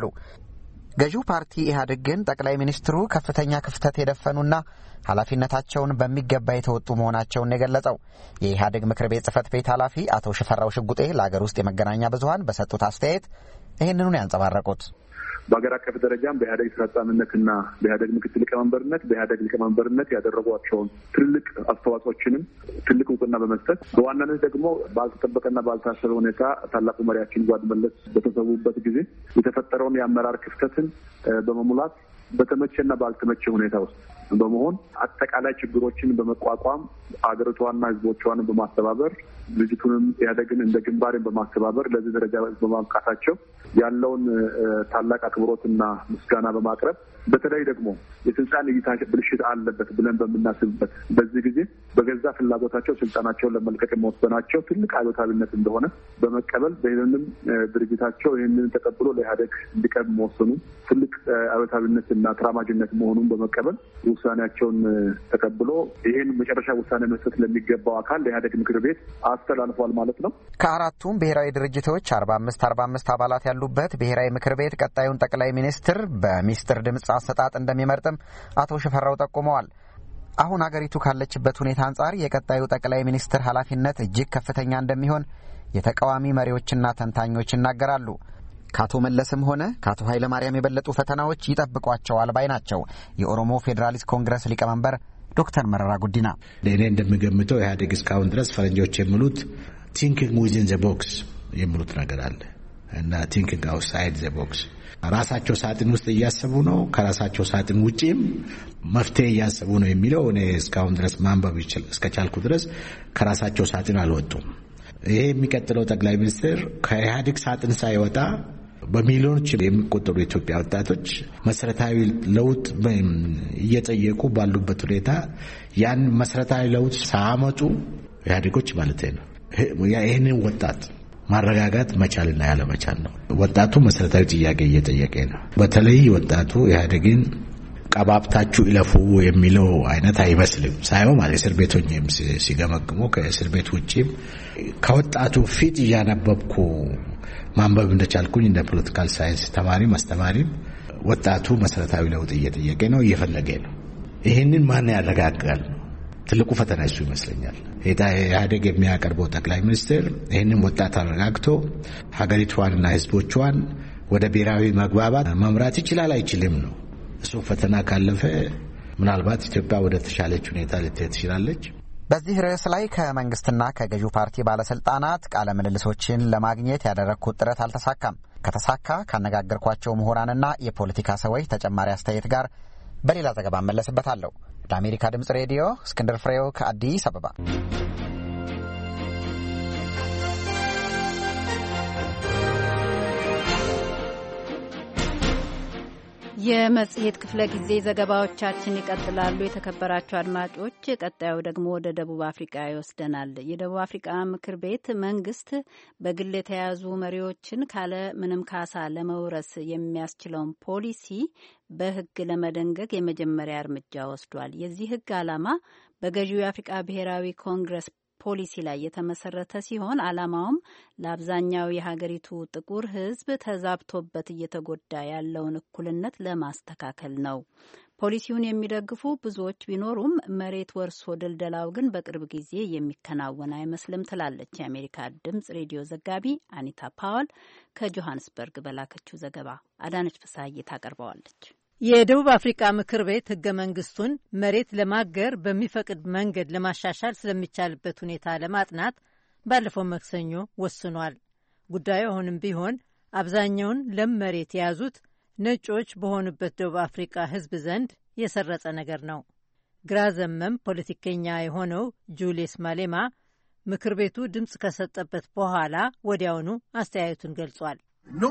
ገዢው ፓርቲ ኢህአዴግ ግን ጠቅላይ ሚኒስትሩ ከፍተኛ ክፍተት የደፈኑና ኃላፊነታቸውን በሚገባ የተወጡ መሆናቸውን የገለጸው የኢህአዴግ ምክር ቤት ጽህፈት ቤት ኃላፊ አቶ ሽፈራው ሽጉጤ ለአገር ውስጥ የመገናኛ ብዙኃን በሰጡት አስተያየት ይህንኑን ያንጸባረቁት በአገር አቀፍ ደረጃም በኢህአዴግ ስራ አስፈጻሚነትና በኢህአዴግ ምክትል ሊቀመንበርነት በኢህአዴግ ሊቀመንበርነት ያደረጓቸውን ትልቅ አስተዋጽኦችንም ትልቅ እውቅና በመስጠት በዋናነት ደግሞ ባልተጠበቀና ባልታሰበ ሁኔታ ታላቁ መሪያችን ጓድ መለስ በተሰዉበት ጊዜ የተፈጠረውን የአመራር ክፍተትን በመሙላት በተመቸና ባልተመቸ ሁኔታ ውስጥ በመሆን አጠቃላይ ችግሮችን በመቋቋም አገሪቷንና ህዝቦቿን በማስተባበር ድርጅቱንም ኢህአዴግን እንደ ግንባርን በማስተባበር ለዚህ ደረጃ በማብቃታቸው ያለውን ታላቅ አክብሮትና ምስጋና በማቅረብ በተለይ ደግሞ የስልጣን እይታ ብልሽት አለበት ብለን በምናስብበት በዚህ ጊዜ በገዛ ፍላጎታቸው ስልጣናቸውን ለመልቀቅ መወሰናቸው ትልቅ አብዮታዊነት እንደሆነ በመቀበል በይህንንም ድርጅታቸው ይህንን ተቀብሎ ለኢህአዴግ እንዲቀርብ መወሰኑ ትልቅ አብዮታዊነትና ተራማጅነት መሆኑን በመቀበል ውሳኔያቸውን ተቀብሎ ይህን መጨረሻ ውሳኔ መስጠት ለሚገባው አካል ለኢህአዴግ ምክር ቤት አስተላልፏል ማለት ነው። ከአራቱም ብሔራዊ ድርጅቶች 45 አባላት ያሉበት ብሔራዊ ምክር ቤት ቀጣዩን ጠቅላይ ሚኒስትር በሚስጥር ድምፅ አሰጣጥ እንደሚመርጥም አቶ ሽፈራው ጠቁመዋል። አሁን አገሪቱ ካለችበት ሁኔታ አንጻር የቀጣዩ ጠቅላይ ሚኒስትር ኃላፊነት እጅግ ከፍተኛ እንደሚሆን የተቃዋሚ መሪዎችና ተንታኞች ይናገራሉ። ከአቶ መለስም ሆነ ከአቶ ኃይለማርያም የበለጡ ፈተናዎች ይጠብቋቸዋል ባይ ናቸው የኦሮሞ ፌዴራሊስት ኮንግረስ ሊቀመንበር ዶክተር መረራ ጉዲና። እኔ እንደምገምተው ኢህአዴግ እስካሁን ድረስ ፈረንጆች የሚሉት ቲንኪንግ ዊዝን ዘ ቦክስ የሚሉት ነገር አለ እና ቲንኪንግ አውትሳይድ ዘ ቦክስ ራሳቸው ሳጥን ውስጥ እያሰቡ ነው፣ ከራሳቸው ሳጥን ውጪም መፍትሄ እያሰቡ ነው የሚለው እኔ እስካሁን ድረስ ማንበብ እስከቻልኩ ድረስ ከራሳቸው ሳጥን አልወጡም። ይሄ የሚቀጥለው ጠቅላይ ሚኒስትር ከኢህአዴግ ሳጥን ሳይወጣ በሚሊዮኖች የሚቆጠሩ የኢትዮጵያ ወጣቶች መሰረታዊ ለውጥ እየጠየቁ ባሉበት ሁኔታ ያን መሰረታዊ ለውጥ ሳያመጡ ኢህአዴጎች ማለት ነው ይህንን ወጣት ማረጋጋት መቻልና ያለመቻል ነው። ወጣቱ መሰረታዊ ጥያቄ እየጠየቀ ነው። በተለይ ወጣቱ ኢህአዴግን ቀባብታችሁ ይለፉ የሚለው አይነት አይመስልም። ሳይሆን ማለት እስር ቤቶችም ሲገመግሙ ከእስር ቤት ውጪም ከወጣቱ ፊት እያነበብኩ ማንበብ እንደቻልኩኝ እንደ ፖለቲካል ሳይንስ ተማሪም አስተማሪም ወጣቱ መሰረታዊ ለውጥ እየጠየቀ ነው፣ እየፈለገ ነው። ይህንን ማን ያረጋጋል? ትልቁ ፈተና እሱ ይመስለኛል። ኢህአዴግ የሚያቀርበው ጠቅላይ ሚኒስትር ይህንን ወጣት አረጋግቶ ሀገሪቷንና ህዝቦቿን ወደ ብሔራዊ መግባባት መምራት ይችላል አይችልም ነው። እሱ ፈተና ካለፈ ምናልባት ኢትዮጵያ ወደ ተሻለች ሁኔታ ልትሄድ ትችላለች። በዚህ ርዕስ ላይ ከመንግስትና ከገዢው ፓርቲ ባለስልጣናት ቃለ ምልልሶችን ለማግኘት ያደረግኩት ጥረት አልተሳካም። ከተሳካ ካነጋገርኳቸው ምሁራንና የፖለቲካ ሰዎች ተጨማሪ አስተያየት ጋር በሌላ ዘገባ እመለስበታለሁ። ለአሜሪካ ድምጽ ሬዲዮ እስክንድር ፍሬው ከአዲስ አበባ። የመጽሔት ክፍለ ጊዜ ዘገባዎቻችን ይቀጥላሉ። የተከበራችሁ አድማጮች፣ ቀጣዩ ደግሞ ወደ ደቡብ አፍሪካ ይወስደናል። የደቡብ አፍሪካ ምክር ቤት መንግስት በግል የተያዙ መሪዎችን ካለ ምንም ካሳ ለመውረስ የሚያስችለውን ፖሊሲ በሕግ ለመደንገግ የመጀመሪያ እርምጃ ወስዷል። የዚህ ሕግ ዓላማ በገዢው የአፍሪካ ብሔራዊ ኮንግረስ ፖሊሲ ላይ የተመሰረተ ሲሆን ዓላማውም ለአብዛኛው የሀገሪቱ ጥቁር ሕዝብ ተዛብቶበት እየተጎዳ ያለውን እኩልነት ለማስተካከል ነው። ፖሊሲውን የሚደግፉ ብዙዎች ቢኖሩም መሬት ወርሶ ድልደላው ግን በቅርብ ጊዜ የሚከናወን አይመስልም ትላለች የአሜሪካ ድምጽ ሬዲዮ ዘጋቢ አኒታ ፓወል ከጆሃንስበርግ በላከችው ዘገባ። አዳነች ፍስሐዬ ታቀርበዋለች። የደቡብ አፍሪካ ምክር ቤት ህገ መንግስቱን መሬት ለማገር በሚፈቅድ መንገድ ለማሻሻል ስለሚቻልበት ሁኔታ ለማጥናት ባለፈው መክሰኞ ወስኗል። ጉዳዩ አሁንም ቢሆን አብዛኛውን ለም መሬት የያዙት ነጮች በሆኑበት ደቡብ አፍሪካ ህዝብ ዘንድ የሰረጸ ነገር ነው። ግራ ዘመም ፖለቲከኛ የሆነው ጁሊየስ ማሌማ ምክር ቤቱ ድምፅ ከሰጠበት በኋላ ወዲያውኑ አስተያየቱን ገልጿል።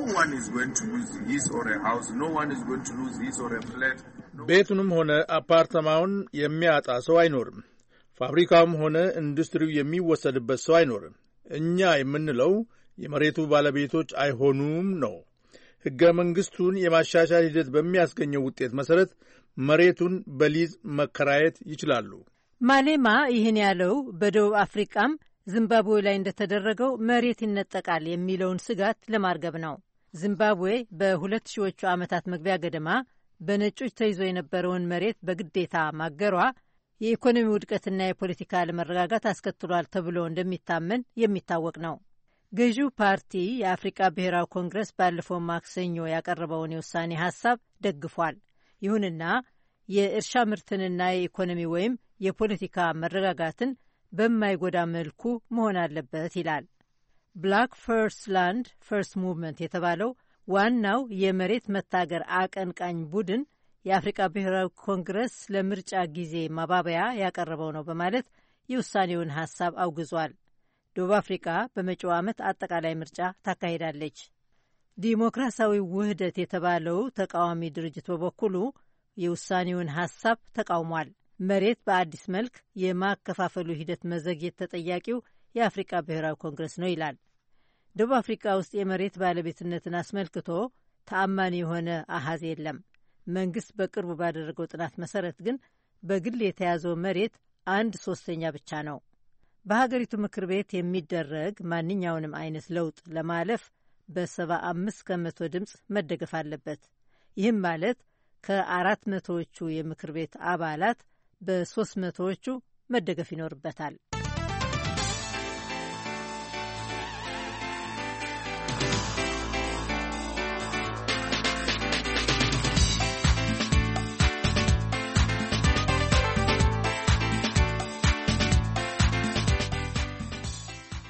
ቤቱንም ሆነ አፓርተማውን የሚያጣ ሰው አይኖርም። ፋብሪካውም ሆነ ኢንዱስትሪው የሚወሰድበት ሰው አይኖርም። እኛ የምንለው የመሬቱ ባለቤቶች አይሆኑም ነው። ሕገ መንግሥቱን የማሻሻል ሂደት በሚያስገኘው ውጤት መሠረት መሬቱን በሊዝ መከራየት ይችላሉ። ማሌማ ይህን ያለው በደቡብ አፍሪቃም ዚምባብዌ ላይ እንደተደረገው መሬት ይነጠቃል የሚለውን ስጋት ለማርገብ ነው። ዚምባብዌ በ2000ዎቹ ዓመታት መግቢያ ገደማ በነጮች ተይዞ የነበረውን መሬት በግዴታ ማገሯ የኢኮኖሚ ውድቀትና የፖለቲካ አለመረጋጋት አስከትሏል ተብሎ እንደሚታመን የሚታወቅ ነው። ገዢው ፓርቲ የአፍሪቃ ብሔራዊ ኮንግረስ ባለፈው ማክሰኞ ያቀረበውን የውሳኔ ሐሳብ ደግፏል። ይሁንና የእርሻ ምርትንና የኢኮኖሚ ወይም የፖለቲካ መረጋጋትን በማይጎዳ መልኩ መሆን አለበት ይላል። ብላክ ፈርስት ላንድ ፈርስት ሙቭመንት የተባለው ዋናው የመሬት መታገር አቀንቃኝ ቡድን የአፍሪቃ ብሔራዊ ኮንግረስ ለምርጫ ጊዜ ማባበያ ያቀረበው ነው በማለት የውሳኔውን ሐሳብ አውግዟል። ደቡብ አፍሪቃ በመጪው ዓመት አጠቃላይ ምርጫ ታካሂዳለች። ዲሞክራሲያዊ ውህደት የተባለው ተቃዋሚ ድርጅት በበኩሉ የውሳኔውን ሐሳብ ተቃውሟል። መሬት በአዲስ መልክ የማከፋፈሉ ሂደት መዘግየት ተጠያቂው የአፍሪቃ ብሔራዊ ኮንግረስ ነው ይላል። ደቡብ አፍሪቃ ውስጥ የመሬት ባለቤትነትን አስመልክቶ ተአማኒ የሆነ አሃዝ የለም። መንግስት በቅርቡ ባደረገው ጥናት መሰረት ግን በግል የተያዘው መሬት 1/3 ብቻ ነው። በሀገሪቱ ምክር ቤት የሚደረግ ማንኛውንም አይነት ለውጥ ለማለፍ በ75 ከመቶ ድምፅ መደገፍ አለበት። ይህም ማለት ከ400ዎቹ የምክር ቤት አባላት በ300ዎቹ መደገፍ ይኖርበታል።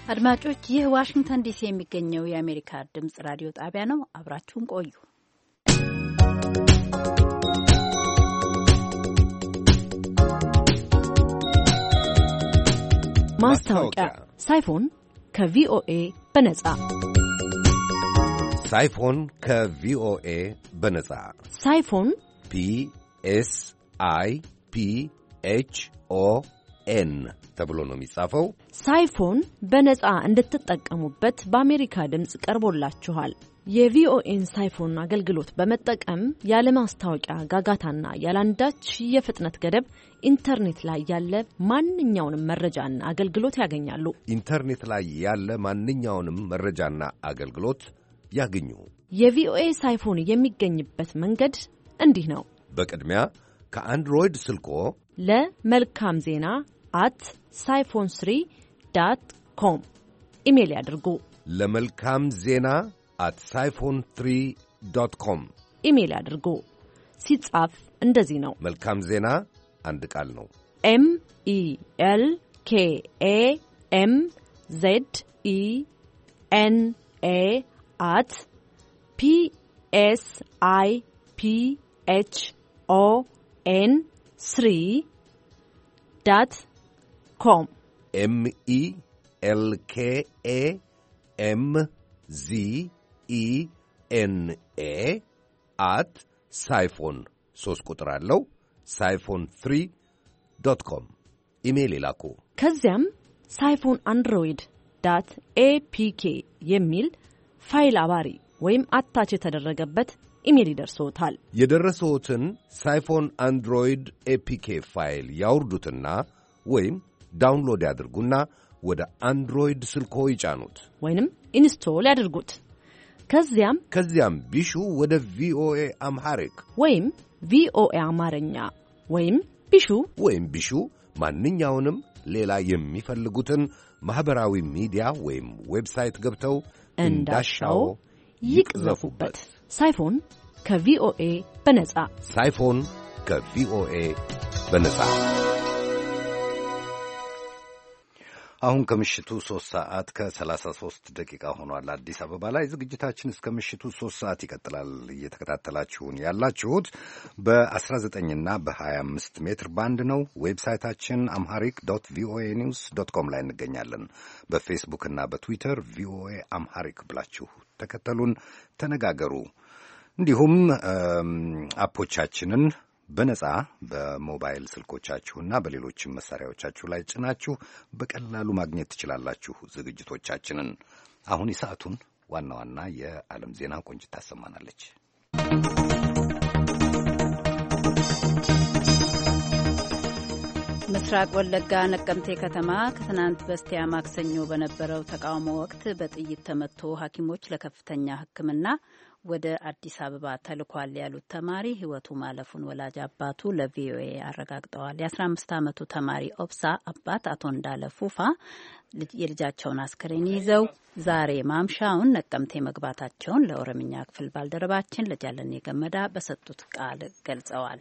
አድማጮች ይህ ዋሽንግተን ዲሲ የሚገኘው የአሜሪካ ድምጽ ራዲዮ ጣቢያ ነው። አብራችሁን ቆዩ። ማስታወቂያ። ሳይፎን ከቪኦኤ በነጻ ሳይፎን ከቪኦኤ በነጻ ሳይፎን PSIPHON ተብሎ ነው የሚጻፈው። ሳይፎን በነጻ እንድትጠቀሙበት በአሜሪካ ድምጽ ቀርቦላችኋል። የቪኦኤን ሳይፎን አገልግሎት በመጠቀም ያለ ማስታወቂያ ጋጋታና ያላንዳች የፍጥነት ገደብ ኢንተርኔት ላይ ያለ ማንኛውንም መረጃና አገልግሎት ያገኛሉ። ኢንተርኔት ላይ ያለ ማንኛውንም መረጃና አገልግሎት ያገኙ። የቪኦኤ ሳይፎን የሚገኝበት መንገድ እንዲህ ነው። በቅድሚያ ከአንድሮይድ ስልኮ ለመልካም ዜና @siphon3.com ኢሜል ያድርጉ። ለመልካም ዜና @siphon3.com ኢሜል ያድርጉ። ሲጻፍ እንደዚህ ነው። መልካም ዜና አንድ ቃል ነው። MELKAMZEDPSIPHON3.com MELKAMZENA @siphon 3 ቁጥር አለው siphon3.com ኢሜል ይላኩ። ከዚያም ሳይፎን android.apk የሚል ፋይል አባሪ ወይም አታች የተደረገበት ኢሜል ይደርሶታል። የደረሰዎትን ሳይፎን አንድሮይድ ኤፒኬ ፋይል ያውርዱትና ወይም ዳውንሎድ ያድርጉና ወደ አንድሮይድ ስልኮ ይጫኑት ወይንም ኢንስቶል ያድርጉት። ከዚያም ቢሹ ወደ ቪኦኤ አምሃሪክ ወይም ቪኦኤ አማርኛ ወይም ቢሹ ማንኛውንም ሌላ የሚፈልጉትን ማህበራዊ ሚዲያ ወይም ዌብሳይት ገብተው እንዳሻው ይቅዘፉበት። ሳይፎን ከቪኦኤ በነጻ ሳይፎን ከቪኦኤ በነጻ። አሁን ከምሽቱ 3:33 ሆኗል። አዲስ አበባ ላይ ዝግጅታችን እስከ ምሽቱ 3 ይቀጥላል። እየተከታተላችሁን ያላችሁት በ19 እና በ25 ሜትር ባንድ ነው። ዌብሳይታችን amharic.voanews.com ላይ እንገኛለን። በፌስቡክ እና በትዊተር ቪኦኤ አምሃሪክ ብላችሁ ተከተሉን፣ ተነጋገሩ። እንዲሁም አፖቻችንን በነጻ በሞባይል ስልኮቻችሁና በሌሎችም መሳሪያዎቻችሁ ላይ ጭናችሁ በቀላሉ ማግኘት ትችላላችሁ ዝግጅቶቻችንን። አሁን የሰዓቱን ዋና ዋና የዓለም ዜና ቆንጅት ታሰማናለች። ምስራቅ ወለጋ ነቀምቴ ከተማ ከትናንት በስቲያ ማክሰኞ በነበረው ተቃውሞ ወቅት በጥይት ተመቶ ሐኪሞች ለከፍተኛ ሕክምና ወደ አዲስ አበባ ተልኳል ያሉት ተማሪ ሕይወቱ ማለፉን ወላጅ አባቱ ለቪኦኤ አረጋግጠዋል። የ15 ዓመቱ ተማሪ ኦብሳ አባት አቶ እንዳለ ፉፋ የልጃቸውን አስክሬን ይዘው ዛሬ ማምሻውን ነቀምቴ መግባታቸውን ለኦሮምኛ ክፍል ባልደረባችን ለጃለኔ ገመዳ በሰጡት ቃል ገልጸዋል።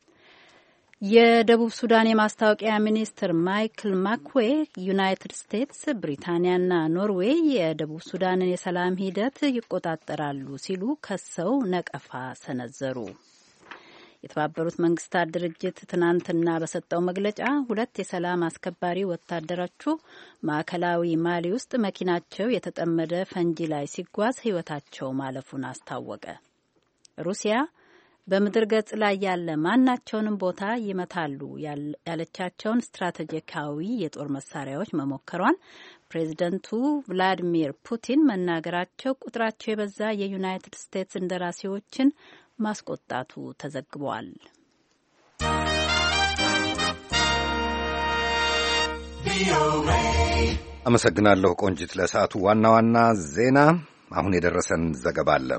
የደቡብ ሱዳን የማስታወቂያ ሚኒስትር ማይክል ማክዌ ዩናይትድ ስቴትስ፣ ብሪታንያና ኖርዌይ የደቡብ ሱዳንን የሰላም ሂደት ይቆጣጠራሉ ሲሉ ከሰው ነቀፋ ሰነዘሩ። የተባበሩት መንግስታት ድርጅት ትናንትና በሰጠው መግለጫ 2 የሰላም አስከባሪ ወታደሮቹ ማዕከላዊ ማሊ ውስጥ መኪናቸው የተጠመደ ፈንጂ ላይ ሲጓዝ ሕይወታቸው ማለፉን አስታወቀ። ሩሲያ በምድር ገጽ ላይ ያለ ማናቸውንም ቦታ ይመታሉ ያለቻቸውን ስትራቴጂካዊ የጦር መሳሪያዎች መሞከሯን ፕሬዚደንቱ ቭላዲሚር ፑቲን መናገራቸው ቁጥራቸው የበዛ የዩናይትድ ስቴትስ እንደራሴዎችን ማስቆጣቱ ተዘግቧል። አመሰግናለሁ ቆንጂት። ለሰዓቱ ዋና ዋና ዜና አሁን የደረሰን ዘገባ አለ።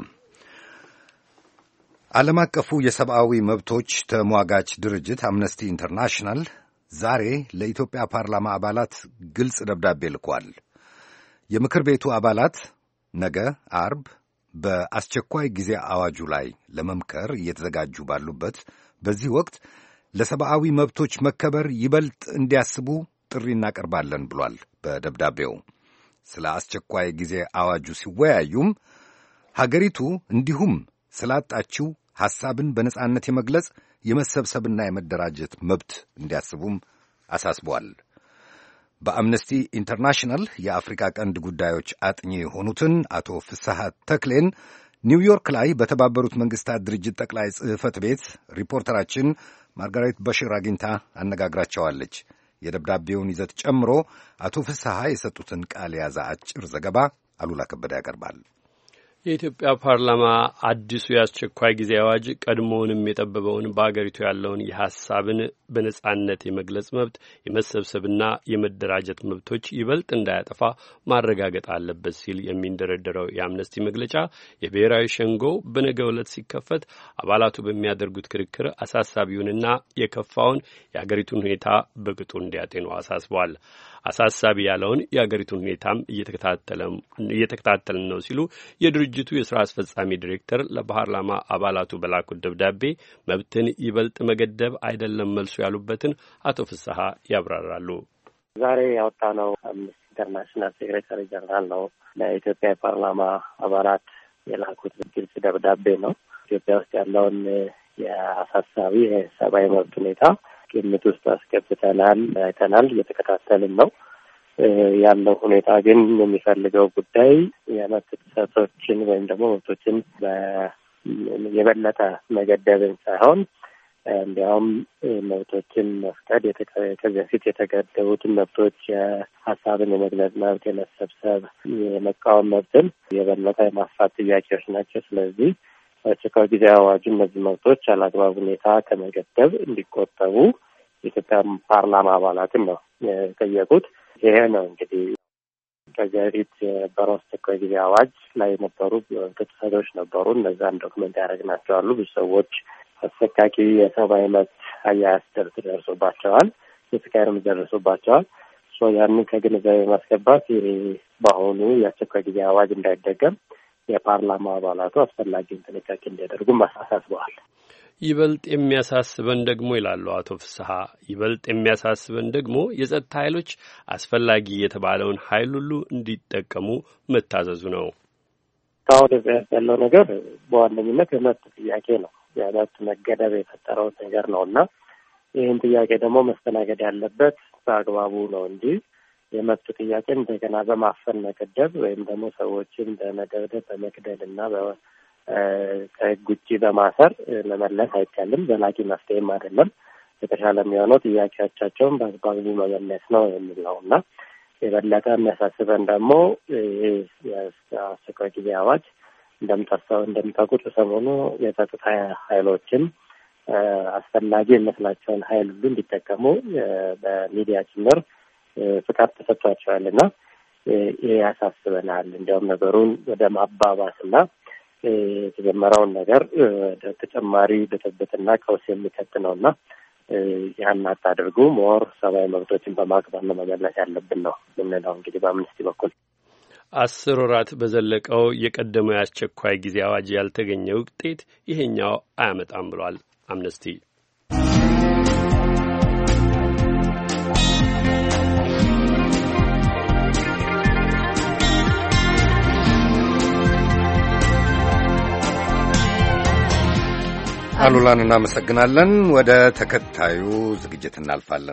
ዓለም አቀፉ የሰብአዊ መብቶች ተሟጋች ድርጅት አምነስቲ ኢንተርናሽናል ዛሬ ለኢትዮጵያ ፓርላማ አባላት ግልጽ ደብዳቤ ልኳል። የምክር ቤቱ አባላት ነገ አርብ በአስቸኳይ ጊዜ አዋጁ ላይ ለመምከር እየተዘጋጁ ባሉበት በዚህ ወቅት ለሰብአዊ መብቶች መከበር ይበልጥ እንዲያስቡ ጥሪ እናቀርባለን ብሏል በደብዳቤው። ስለ አስቸኳይ ጊዜ አዋጁ ሲወያዩም ሀገሪቱ እንዲሁም ስላጣችው ሐሳብን በነጻነት የመግለጽ የመሰብሰብና የመደራጀት መብት እንዲያስቡም አሳስበዋል። በአምነስቲ ኢንተርናሽናል የአፍሪካ ቀንድ ጉዳዮች አጥኚ የሆኑትን አቶ ፍስሐ ተክሌን ኒውዮርክ ላይ በተባበሩት መንግስታት ድርጅት ጠቅላይ ጽሕፈት ቤት ሪፖርተራችን ማርጋሬት በሽር አግኝታ አነጋግራቸዋለች። የደብዳቤውን ይዘት ጨምሮ አቶ ፍስሐ የሰጡትን ቃል የያዘ አጭር ዘገባ አሉላ ከበደ ያቀርባል። የኢትዮጵያ ፓርላማ አዲሱ የአስቸኳይ ጊዜ አዋጅ ቀድሞውንም የጠበበውን በአገሪቱ ያለውን የሐሳብን በነጻነት የመግለጽ መብት፣ የመሰብሰብና የመደራጀት መብቶች ይበልጥ እንዳያጠፋ ማረጋገጥ አለበት ሲል የሚንደረደረው የአምነስቲ መግለጫ የብሔራዊ ሸንጎ በነገው ዕለት ሲከፈት አባላቱ በሚያደርጉት ክርክር አሳሳቢውንና የከፋውን የአገሪቱን ሁኔታ በቅጡ እንዲያጤኑ አሳስበዋል። አሳሳቢ ያለውን የአገሪቱን ሁኔታም እየተከታተልን ነው ሲሉ የድርጅቱ የሥራ አስፈጻሚ ዲሬክተር ለፓርላማ አባላቱ በላኩት ደብዳቤ መብትን ይበልጥ መገደብ አይደለም መልሱ ያሉበትን አቶ ፍስሐ ያብራራሉ። ዛሬ ያወጣነው አምነስቲ ኢንተርናሽናል ሴክሬታሪ ጀነራል ነው ለኢትዮጵያ የፓርላማ አባላት የላኩት ግልጽ ደብዳቤ ነው። ኢትዮጵያ ውስጥ ያለውን የአሳሳቢ የሰብአዊ መብት ሁኔታ ግምት ውስጥ አስገብተናል፣ አይተናል፣ እየተከታተልን ነው። ያለው ሁኔታ ግን የሚፈልገው ጉዳይ የመብት ጥሰቶችን ወይም ደግሞ መብቶችን የበለጠ መገደብን ሳይሆን እንዲያውም መብቶችን መፍቀድ ከዚህ በፊት የተገደቡትን መብቶች የሀሳብን የመግለጽ መብት፣ የመሰብሰብ፣ የመቃወም መብትን የበለጠ የማስፋት ጥያቄዎች ናቸው። ስለዚህ አስቸኳይ ጊዜ አዋጁ እነዚህ መብቶች አላግባብ ሁኔታ ከመገደብ እንዲቆጠቡ የኢትዮጵያ ፓርላማ አባላትን ነው የጠየቁት። ይሄ ነው እንግዲህ ከዚህ በፊት የነበረው አስቸኳይ ጊዜ አዋጅ ላይ የነበሩ ጥሰቶች ነበሩ። እነዛን ዶክመንት ያደረግናቸው አሉ። ብዙ ሰዎች አሰቃቂ የሰብአዊ መብት አያያዝ ደርሶባቸዋል፣ የስቃይ እርምጃ ደርሶባቸዋል። ያንን ከግንዛቤ ማስገባት በአሁኑ የአስቸኳይ ጊዜ አዋጅ እንዳይደገም የፓርላማ አባላቱ አስፈላጊውን ጥንቃቄ እንዲያደርጉ አሳስበዋል። ይበልጥ የሚያሳስበን ደግሞ ይላሉ አቶ ፍስሐ፣ ይበልጥ የሚያሳስበን ደግሞ የጸጥታ ኃይሎች አስፈላጊ የተባለውን ኃይል ሁሉ እንዲጠቀሙ መታዘዙ ነው። እስካሁን ያለው ነገር በዋነኝነት የመብት ጥያቄ ነው። የመብት መገደብ የፈጠረው ነገር ነው እና ይህን ጥያቄ ደግሞ መስተናገድ ያለበት በአግባቡ ነው እንጂ የመብት ጥያቄ እንደገና በማፈን መገደብ ወይም ደግሞ ሰዎችን በመደብደብ በመግደል እና ከሕግ ውጭ በማሰር መመለስ አይቻልም። ዘላቂ መፍትሄም አይደለም። የተሻለ የሚሆነው ጥያቄዎቻቸውን በአግባቡ መመለስ ነው የሚለው እና የበለጠ የሚያሳስበን ደግሞ የአስቸኳይ ጊዜ አዋጅ እንደምታውቁት ሰሞኑ የጸጥታ ኃይሎችን አስፈላጊ የሚመስላቸውን ኃይል ሁሉ እንዲጠቀሙ በሚዲያ ጭምር ፍቃድ ተሰጥቷቸዋል እና ይህ ያሳስበናል። እንዲያውም ነገሩን ወደ ማባባስና የተጀመረው ነገር ተጨማሪ ብጥብጥና ቀውስ የሚከት ነውና ያን አታድርጉ፣ ሞር ሰብአዊ መብቶችን በማክበር ነው መመለስ ያለብን ነው የምንለው። እንግዲህ በአምነስቲ በኩል 10 ወራት በዘለቀው የቀደመው የአስቸኳይ ጊዜ አዋጅ ያልተገኘ ውጤት ይሄኛው አያመጣም ብሏል አምነስቲ። አሉላን እናመሰግናለን። ወደ ተከታዩ ዝግጅት እናልፋለን።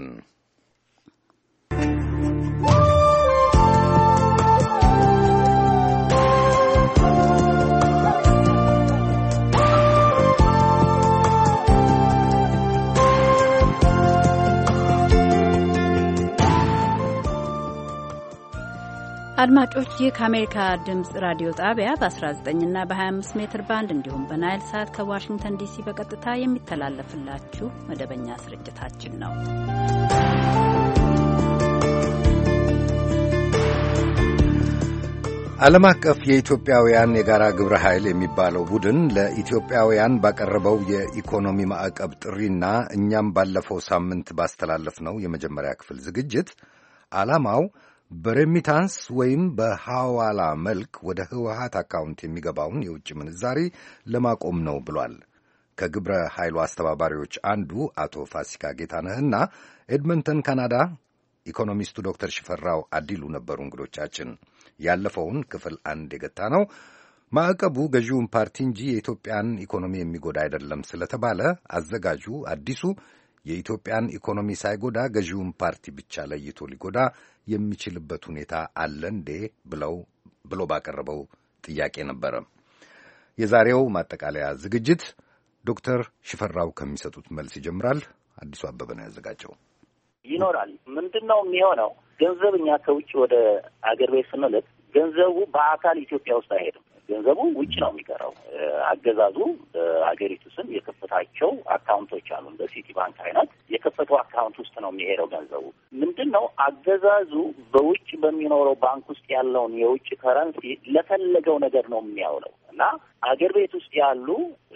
አድማጮች ይህ ከአሜሪካ ድምፅ ራዲዮ ጣቢያ በ19ና በ25 ሜትር ባንድ እንዲሁም በናይል ሳት ከዋሽንግተን ዲሲ በቀጥታ የሚተላለፍላችሁ መደበኛ ስርጭታችን ነው። ዓለም አቀፍ የኢትዮጵያውያን የጋራ ግብረ ኃይል የሚባለው ቡድን ለኢትዮጵያውያን ባቀረበው የኢኮኖሚ ማዕቀብ ጥሪና እኛም ባለፈው ሳምንት ባስተላለፍነው የመጀመሪያ ክፍል ዝግጅት ዓላማው በሬሚታንስ ወይም በሐዋላ መልክ ወደ ህወሓት አካውንት የሚገባውን የውጭ ምንዛሪ ለማቆም ነው ብሏል። ከግብረ ኃይሉ አስተባባሪዎች አንዱ አቶ ፋሲካ ጌታነህና ኤድመንተን ካናዳ ኢኮኖሚስቱ ዶክተር ሽፈራው አዲሉ ነበሩ እንግዶቻችን። ያለፈውን ክፍል 1 የገታ ነው። ማዕቀቡ ገዢውን ፓርቲ እንጂ የኢትዮጵያን ኢኮኖሚ የሚጎዳ አይደለም ስለተባለ አዘጋጁ አዲሱ የኢትዮጵያን ኢኮኖሚ ሳይጎዳ ገዢውን ፓርቲ ብቻ ለይቶ ሊጎዳ የሚችልበት ሁኔታ አለ እንዴ ብሎ ባቀረበው ጥያቄ ነበረ። የዛሬው ማጠቃለያ ዝግጅት ዶክተር ሽፈራው ከሚሰጡት መልስ ይጀምራል። አዲሱ አበበ ነው ያዘጋጀው። ይኖራል። ምንድነው የሚሆነው? ገንዘብ እኛ ከውጭ ወደ አገር ቤት ስንልክ ገንዘቡ በአካል ኢትዮጵያ ውስጥ አይሄድም። ገንዘቡ ውጭ ነው የሚቀረው። አገዛዙ በአገሪቱ ስም የከፈታቸው አካውንቶች አሉ። እንደ ሲቲ ባንክ አይነት የከፈቱ አካውንት ውስጥ ነው የሚሄደው ገንዘቡ። ምንድነው አገዛዙ በውጭ በሚኖረው ባንክ ውስጥ ያለውን የውጭ ከረንሲ ለፈለገው ነገር ነው የሚያውለው እና አገር ቤት ውስጥ ያሉ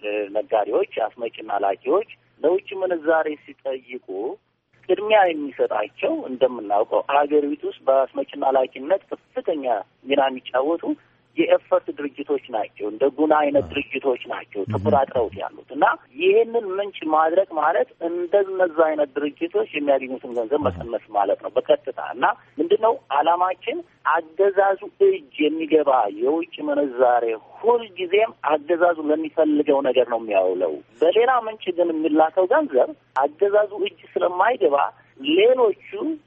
ነጋዴዎች፣ አስመጭና ላኪዎች ለውጭ ምንዛሬ ሲጠይቁ ቅድሚያ የሚሰጣቸው እንደምናውቀው አገሪቱ ውስጥ በአስመጭና ላኪነት ከፍተኛ ሚና የሚጫወቱ የኤፈርት ድርጅቶች ናቸው። እንደ ጉና አይነት ድርጅቶች ናቸው ተቆጣጥረውት ያሉት እና ይህንን ምንጭ ማድረግ ማለት እንደነዛ አይነት ድርጅቶች የሚያገኙትን ገንዘብ መቀነስ ማለት ነው በቀጥታ እና ምንድነው ዓላማችን አገዛዙ እጅ የሚገባ የውጭ ምንዛሬ ሁልጊዜም አገዛዙ ለሚፈልገው ነገር ነው የሚያውለው። በሌላ ምንጭ ግን የሚላከው ገንዘብ አገዛዙ እጅ ስለማይገባ ሌሎቹ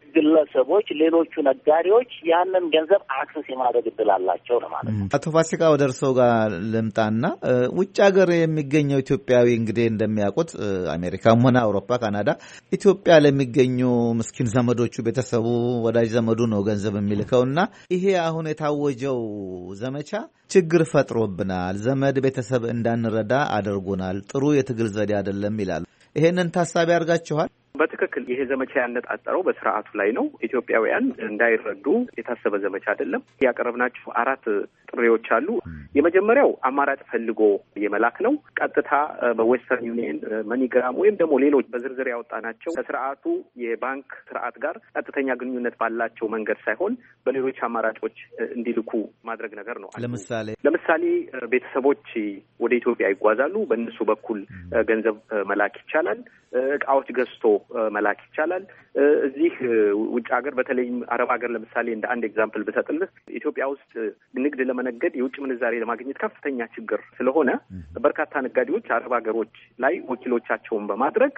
ግለሰቦች፣ ሌሎቹ ነጋዴዎች ያንን ገንዘብ አክሰስ የማድረግ እድል አላቸው ነው ማለት ነው። አቶ ፋሲካ ወደ እርስዎ ጋር ልምጣና ውጭ ሀገር የሚገኘው ኢትዮጵያዊ እንግዲህ እንደሚያውቁት አሜሪካም ሆነ አውሮፓ፣ ካናዳ ኢትዮጵያ ለሚገኙ ምስኪን ዘመዶቹ፣ ቤተሰቡ፣ ወዳጅ ዘመዱ ነው ገንዘብ የሚልከውና ይሄ አሁን የታወጀው ዘመቻ ችግር ፈጥሮብናል፣ ዘመድ ቤተሰብ እንዳንረዳ አድርጎናል፣ ጥሩ የትግል ዘዴ አይደለም ይላሉ። ይሄንን ታሳቢ አድርጋችኋል? በትክክል ይሄ ዘመቻ ያነጣጠረው በስርዓቱ ላይ ነው። ኢትዮጵያውያን እንዳይረዱ የታሰበ ዘመቻ አይደለም። ያቀረብናቸው 4 ጥሪዎች አሉ። የመጀመሪያው አማራጭ ፈልጎ የመላክ ነው። ቀጥታ በዌስተርን ዩኒየን፣ መኒግራም ወይም ደግሞ ሌሎች በዝርዝር ያወጣናቸው ከስርዓቱ የባንክ ስርዓት ጋር ቀጥተኛ ግንኙነት ባላቸው መንገድ ሳይሆን በሌሎች አማራጮች እንዲልኩ ማድረግ ነገር ነው። ለምሳሌ ቤተሰቦች ወደ ኢትዮጵያ ይጓዛሉ። በእነሱ በኩል ገንዘብ መላክ ይቻላል። እቃዎች ገዝቶ መላክ ይቻላል። እዚህ ውጭ ሀገር በተለይም አረብ ሀገር ለምሳሌ እንደ አንድ ኤግዛምፕል ብሰጥልህ ኢትዮጵያ ውስጥ ንግድ ለመነገድ የውጭ ምንዛሬ ለማግኘት ከፍተኛ ችግር ስለሆነ በርካታ ነጋዴዎች አረብ ሀገሮች ላይ ወኪሎቻቸውን በማድረግ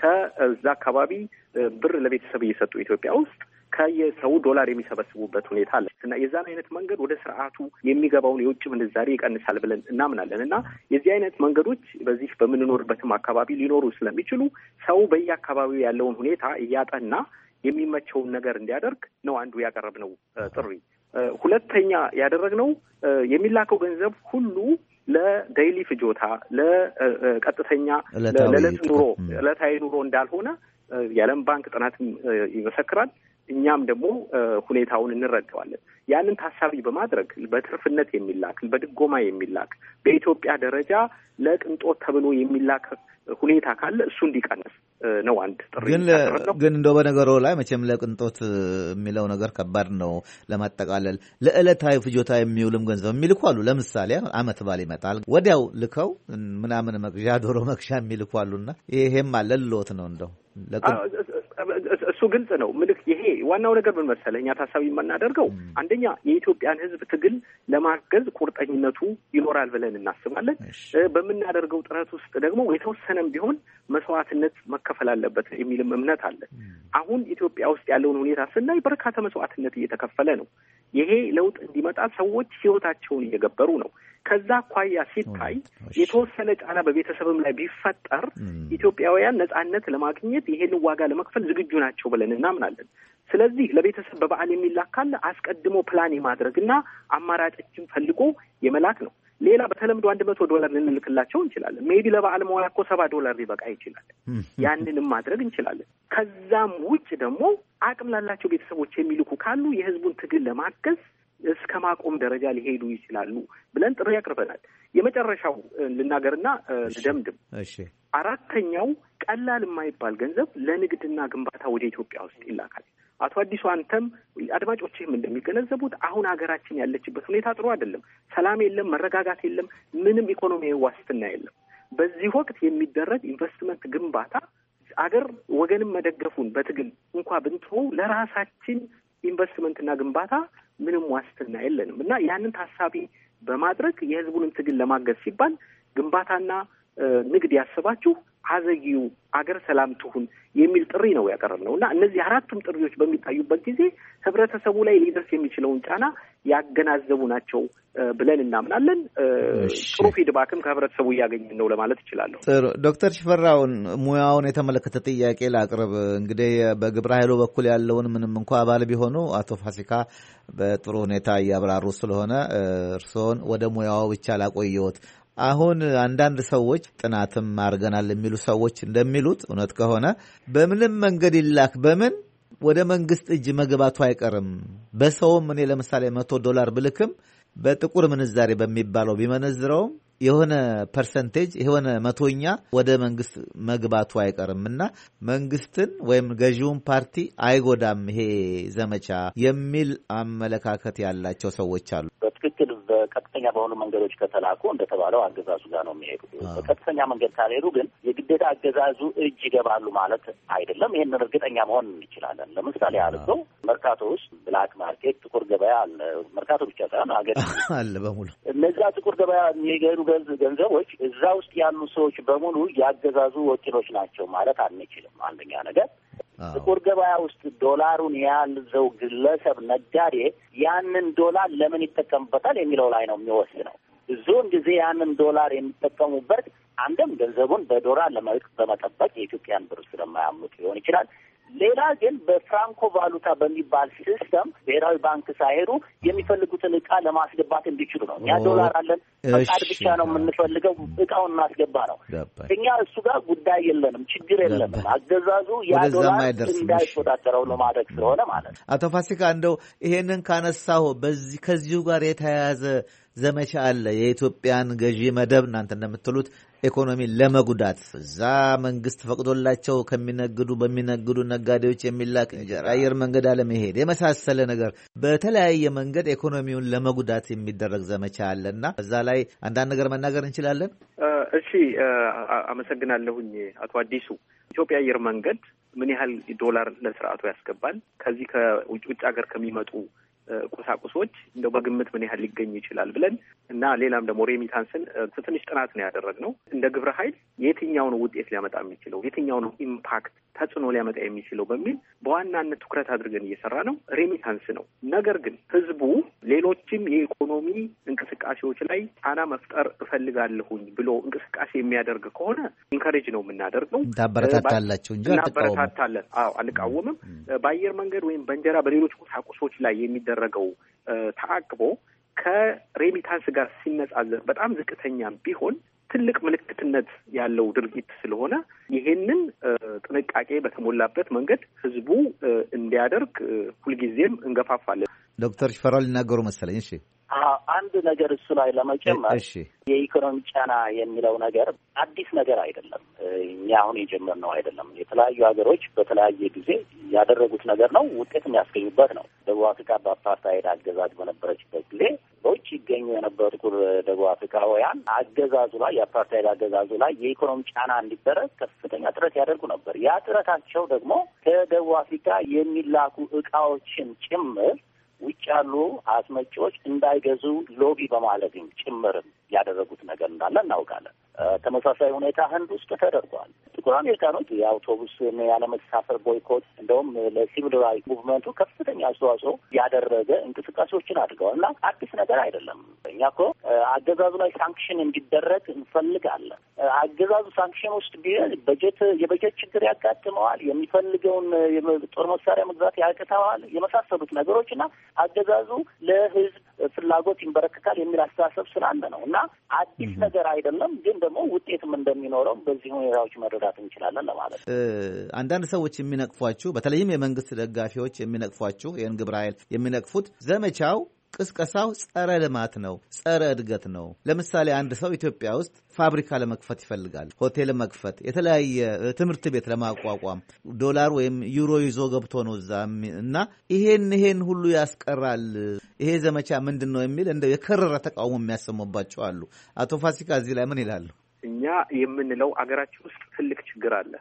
ከዛ አካባቢ ብር ለቤተሰብ እየሰጡ ኢትዮጵያ ውስጥ ከየሰው ዶላር የሚሰበስቡበት ሁኔታ አለ እና የዛን አይነት መንገድ ወደ ስርዓቱ የሚገባውን የውጭ ምንዛሬ ይቀንሳል ብለን እናምናለን እና የዚህ አይነት መንገዶች በዚህ በምንኖርበትም አካባቢ ሊኖሩ ስለሚችሉ ሰው በየአካባቢው ያለውን ሁኔታ እያጠና የሚመቸውን ነገር እንዲያደርግ ነው አንዱ ያቀረብነው ጥሪ። ሁለተኛ ያደረግነው የሚላከው ገንዘብ ሁሉ ለዴይሊ ፍጆታ፣ ለቀጥተኛ ለዕለት ኑሮ፣ ዕለታዊ ኑሮ እንዳልሆነ የዓለም ባንክ ጥናትም ይመሰክራል። እኛም ደግሞ ሁኔታውን እንረዳዋለን። ያንን ታሳቢ በማድረግ በትርፍነት የሚላክ በድጎማ የሚላክ በኢትዮጵያ ደረጃ ለቅንጦት ተብሎ የሚላክ ሁኔታ ካለ እሱ እንዲቀንስ ነው አንድ ጥሪ። ግን እንደው በነገሩ ላይ መቼም ለቅንጦት የሚለው ነገር ከባድ ነው ለማጠቃለል። ለዕለታዊ ፍጆታ የሚውልም ገንዘብ የሚልኩ አሉ። ለምሳሌ ዓመት በዓል ይመጣል፣ ወዲያው ልከው ምናምን መግዣ ዶሮ መግዣ የሚልኩ አሉና ይሄም አለ ልሎት ነው እንደው እሱ ግልጽ ነው። ምልክ ይሄ ዋናው ነገር ምን መሰለህ፣ እኛ ታሳቢ የምናደርገው አንደኛ የኢትዮጵያን ሕዝብ ትግል ለማገዝ ቁርጠኝነቱ ይኖራል ብለን እናስባለን። በምናደርገው ጥረት ውስጥ ደግሞ የተወሰነም ቢሆን መስዋዕትነት መከፈል አለበት የሚልም እምነት አለ። አሁን ኢትዮጵያ ውስጥ ያለውን ሁኔታ ስናይ በርካታ መስዋዕትነት እየተከፈለ ነው። ይሄ ለውጥ እንዲመጣ ሰዎች ሕይወታቸውን እየገበሩ ነው። ከዛ አኳያ ሲታይ የተወሰነ ጫና በቤተሰብም ላይ ቢፈጠር ኢትዮጵያውያን ነጻነት ለማግኘት ይሄን ዋጋ ለመክፈል ዝግጁ ናቸው ብለን እናምናለን። ስለዚህ ለቤተሰብ በበዓል የሚላክ ካለ አስቀድሞ ፕላን የማድረግና አማራጮችን ፈልጎ የመላክ ነው። ሌላ በተለምዶ $100 ልንልክላቸው እንችላለን። ሜቢ ለበዓል መዋያ እኮ $70 ሊበቃ ይችላል። ያንንም ማድረግ እንችላለን። ከዛም ውጭ ደግሞ አቅም ላላቸው ቤተሰቦች የሚልኩ ካሉ የህዝቡን ትግል ለማገዝ እስከ ማቆም ደረጃ ሊሄዱ ይችላሉ ብለን ጥሪ ያቅርበናል። የመጨረሻው ልናገርና ልደምድም። አራተኛው ቀላል የማይባል ገንዘብ ለንግድና ግንባታ ወደ ኢትዮጵያ ውስጥ ይላካል። አቶ አዲሱ አንተም አድማጮችህም እንደሚገነዘቡት አሁን ሀገራችን ያለችበት ሁኔታ ጥሩ አይደለም። ሰላም የለም፣ መረጋጋት የለም፣ ምንም ኢኮኖሚያዊ ዋስትና የለም። በዚህ ወቅት የሚደረግ ኢንቨስትመንት ግንባታ አገር ወገንም መደገፉን በትግል እንኳ ብንተው ለራሳችን ኢንቨስትመንትና ግንባታ ምንም ዋስትና የለንም እና ያንን ታሳቢ በማድረግ የህዝቡንም ትግል ለማገዝ ሲባል ግንባታና ንግድ ያስባችሁ አዘጊው አገር ሰላም ትሁን የሚል ጥሪ ነው ያቀረብነው እና እነዚህ አራቱም ጥሪዎች በሚታዩበት ጊዜ ህብረተሰቡ ላይ ሊደርስ የሚችለውን ጫና ያገናዘቡ ናቸው ብለን እናምናለን። ጥሩ ፊድባክም ከህብረተሰቡ እያገኘን ነው ለማለት እችላለሁ። ጥሩ ዶክተር ሽፈራውን ሙያውን የተመለከተ ጥያቄ ላቅርብ። እንግዲህ በግብረ ኃይሉ በኩል ያለውን ምንም እንኳ አባል ቢሆኑ አቶ ፋሲካ በጥሩ ሁኔታ እያብራሩ ስለሆነ እርስዎን ወደ ሙያው ብቻ ላቆየዎት። አሁን አንዳንድ ሰዎች ጥናትም አድርገናል የሚሉ ሰዎች እንደሚሉት እውነት ከሆነ በምንም መንገድ ይላክ በምን ወደ መንግስት እጅ መግባቱ አይቀርም። በሰውም እኔ ለምሳሌ $100 ብልክም በጥቁር ምንዛሬ በሚባለው ቢመነዝረውም የሆነ ፐርሰንቴጅ የሆነ መቶኛ ወደ መንግስት መግባቱ አይቀርምና መንግስትን ወይም ገዢውን ፓርቲ አይጎዳም ይሄ ዘመቻ የሚል አመለካከት ያላቸው ሰዎች አሉ። በትክክል በቀጥተኛ በሆኑ መንገዶች ከተላኩ እንደተባለው አገዛዙ ጋር ነው የሚሄዱ። በቀጥተኛ መንገድ ካልሄዱ ግን የግዴታ አገዛዙ እጅ ይገባሉ ማለት አይደለም። ይህንን እርግጠኛ መሆን እንችላለን። ለምሳሌ አልገው መርካቶ ውስጥ ብላክ ማርኬት ጥቁር ገበያ አለ። መርካቶ ብቻ ሳይሆን አገር አለ በሙሉ እነዚያ ጥቁር ገበያ የሚገኙ ገንዘቦች እዛ ውስጥ ያሉ ሰዎች በሙሉ ያገዛዙ ወኪሎች ናቸው ማለት አንችልም። አንደኛ ነገር ጥቁር ገበያ ውስጥ ዶላሩን የያዘው ግለሰብ ነጋዴ ያንን ዶላር ለምን ይጠቀምበታል የሚለው ላይ ነው የሚወስነው። ብዙውን ጊዜ ያንን ዶላር የሚጠቀሙበት አንድም ገንዘቡን በዶላር በመጠበቅ የኢትዮጵያን ብር ስለማያምኑት ሊሆን ይችላል። ሌላ ግን በፍራንኮ ቫሉታ በሚባል ሲስተም ብሔራዊ ባንክ ሳይሄዱ የሚፈልጉትን እቃ ለማስገባት እንዲችሉ ነው። እኛ ዶላር አለን፣ ፈቃድ ብቻ ነው የምንፈልገው፣ እቃውን እናስገባ ነው። እኛ እሱ ጋር ጉዳይ የለንም፣ ችግር የለንም። አገዛዙ ያ ዶላር እንዳይቆጣጠረው ነው ማድረግ ስለሆነ ማለት ነው። አቶ ፋሲካ እንደው ይሄንን ካነሳሁ ከዚሁ ጋር የተያያዘ ዘመቻ አለ። የኢትዮጵያን ገዢ መደብ እናንተ እንደምትሉት ኢኮኖሚ ለመጉዳት እዛ መንግስት ፈቅዶላቸው በሚነግዱ ነጋዴዎች የሚላክ አየር መንገድ አለመሄድ የመሳሰለ ነገር በተለያየ መንገድ ኢኮኖሚውን ለመጉዳት የሚደረግ ዘመቻ አለና እዛ ላይ አንዳንድ ነገር መናገር እንችላለን? እሺ፣ አመሰግናለሁኝ አቶ አዲሱ። ኢትዮጵያ አየር መንገድ ምን ያህል ዶላር ለስርዓቱ ያስገባል? ከዚህ ከውጭ ሀገር ከሚመጡ ቁሳቁሶች እንደው በግምት ምን ያህል ሊገኝ ይችላል ብለን እና ሌላም ደግሞ ሬሚታንስን ትንሽ ጥናት ነው ያደረግነው። እንደ ግብረ ኃይል የትኛው ነው ውጤት ሊያመጣ የሚችለው፣ የትኛው ነው ኢምፓክት ተጽዕኖ ሊያመጣ የሚችለው በሚል በዋናነት ትኩረት አድርገን እየሰራ ነው። ሬሚታንስ ነው። ነገር ግን ህዝቡ ሌሎችም የኢኮኖሚ እንቅስቃሴዎች ላይ ጫና መፍጠር እፈልጋለሁኝ ብሎ እንቅስቃሴ የሚያደርግ ከሆነ ኢንካሬጅ ነው የምናደርገው። ታበረታታላችሁ እንጂ እናበረታታለን። አዎ፣ አንቃወምም። በአየር መንገድ ወይም በእንጀራ በሌሎች ቁሳቁሶች ላይ የሚደረገው ተአቅቦ ከሬሚታንስ ጋር ሲነጻዘር በጣም ዝቅተኛም ቢሆን ትልቅ ምልክትነት ያለው ድርጊት ስለሆነ ይሄንን ጥንቃቄ በተሞላበት መንገድ ህዝቡ እንዲያደርግ ሁልጊዜም እንገፋፋለን። ዶክተር ሽፈራው ሊናገሩ መሰለኝ። እሺ፣ አንድ ነገር እሱ ላይ ለመጨመር የኢኮኖሚ ጫና የሚለው ነገር አዲስ ነገር አይደለም። እኛ አሁን የጀመርነው አይደለም። የተለያዩ ሀገሮች በተለያየ ጊዜ ያደረጉት ነገር ነው። ውጤት የሚያስገኙበት ነው። ደቡብ አፍሪካ በአፓርታይድ አገዛዝ በነበረችበት ጊዜ በውጭ ይገኙ የነበሩ ጥቁር ደቡብ አፍሪካውያን አገዛዙ ላይ የአፓርታይድ አገዛዙ ላይ የኢኮኖሚ ጫና እንዲደረግ ከፍተኛ ጥረት ያደርጉ ነበር። ያ ጥረታቸው ደግሞ ከደቡብ አፍሪካ የሚላኩ እቃዎችን ጭምር ውጭ ያሉ አስመጪዎች እንዳይገዙ ሎቢ በማለትም ጭምርም ያደረጉት ነገር እንዳለ እናውቃለን። ተመሳሳይ ሁኔታ ህንድ ውስጥ ተደርጓል። ጥቁር አሜሪካኖች የአውቶቡስ ያለመሳፈር ቦይኮት እንደውም ለሲቪል ራይት ሙቭመንቱ ከፍተኛ አስተዋጽኦ ያደረገ እንቅስቃሴዎችን አድርገዋል እና አዲስ ነገር አይደለም። እኛ እኮ አገዛዙ ላይ ሳንክሽን እንዲደረግ እንፈልጋለን። አገዛዙ ሳንክሽን ውስጥ የበጀት ችግር ያጋጥመዋል፣ የሚፈልገውን ጦር መሳሪያ መግዛት ያቅተዋል፣ የመሳሰሉት ነገሮች እና አገዛዙ ለህዝብ ፍላጎት ይንበረከካል የሚል አስተሳሰብ ስላለ ነው እና አዲስ ነገር አይደለም። ግን ደግሞ ውጤትም እንደሚኖረው በዚህ ሁኔታዎች መረዳት እንችላለን ለማለት ነው። አንዳንድ ሰዎች የሚነቅፏችሁ፣ በተለይም የመንግስት ደጋፊዎች የሚነቅፏችሁ፣ ይህን ግብረ ኃይል የሚነቅፉት ዘመቻው ቅስቀሳው ጸረ ልማት ነው፣ ጸረ እድገት ነው። ለምሳሌ አንድ ሰው ኢትዮጵያ ውስጥ ፋብሪካ ለመክፈት ይፈልጋል፣ ሆቴል መክፈት፣ የተለያየ ትምህርት ቤት ለማቋቋም ዶላር ወይም ዩሮ ይዞ ገብቶ ነው እዛ እና ይሄን ሁሉ ያስቀራል። ይሄ ዘመቻ ምንድን ነው የሚል እንደው የከረረ ተቃውሞ የሚያሰሙባቸው አሉ። አቶ ፋሲካ እዚህ ላይ ምን ይላሉ? እኛ የምንለው አገራችን ውስጥ ትልቅ ችግር አለ።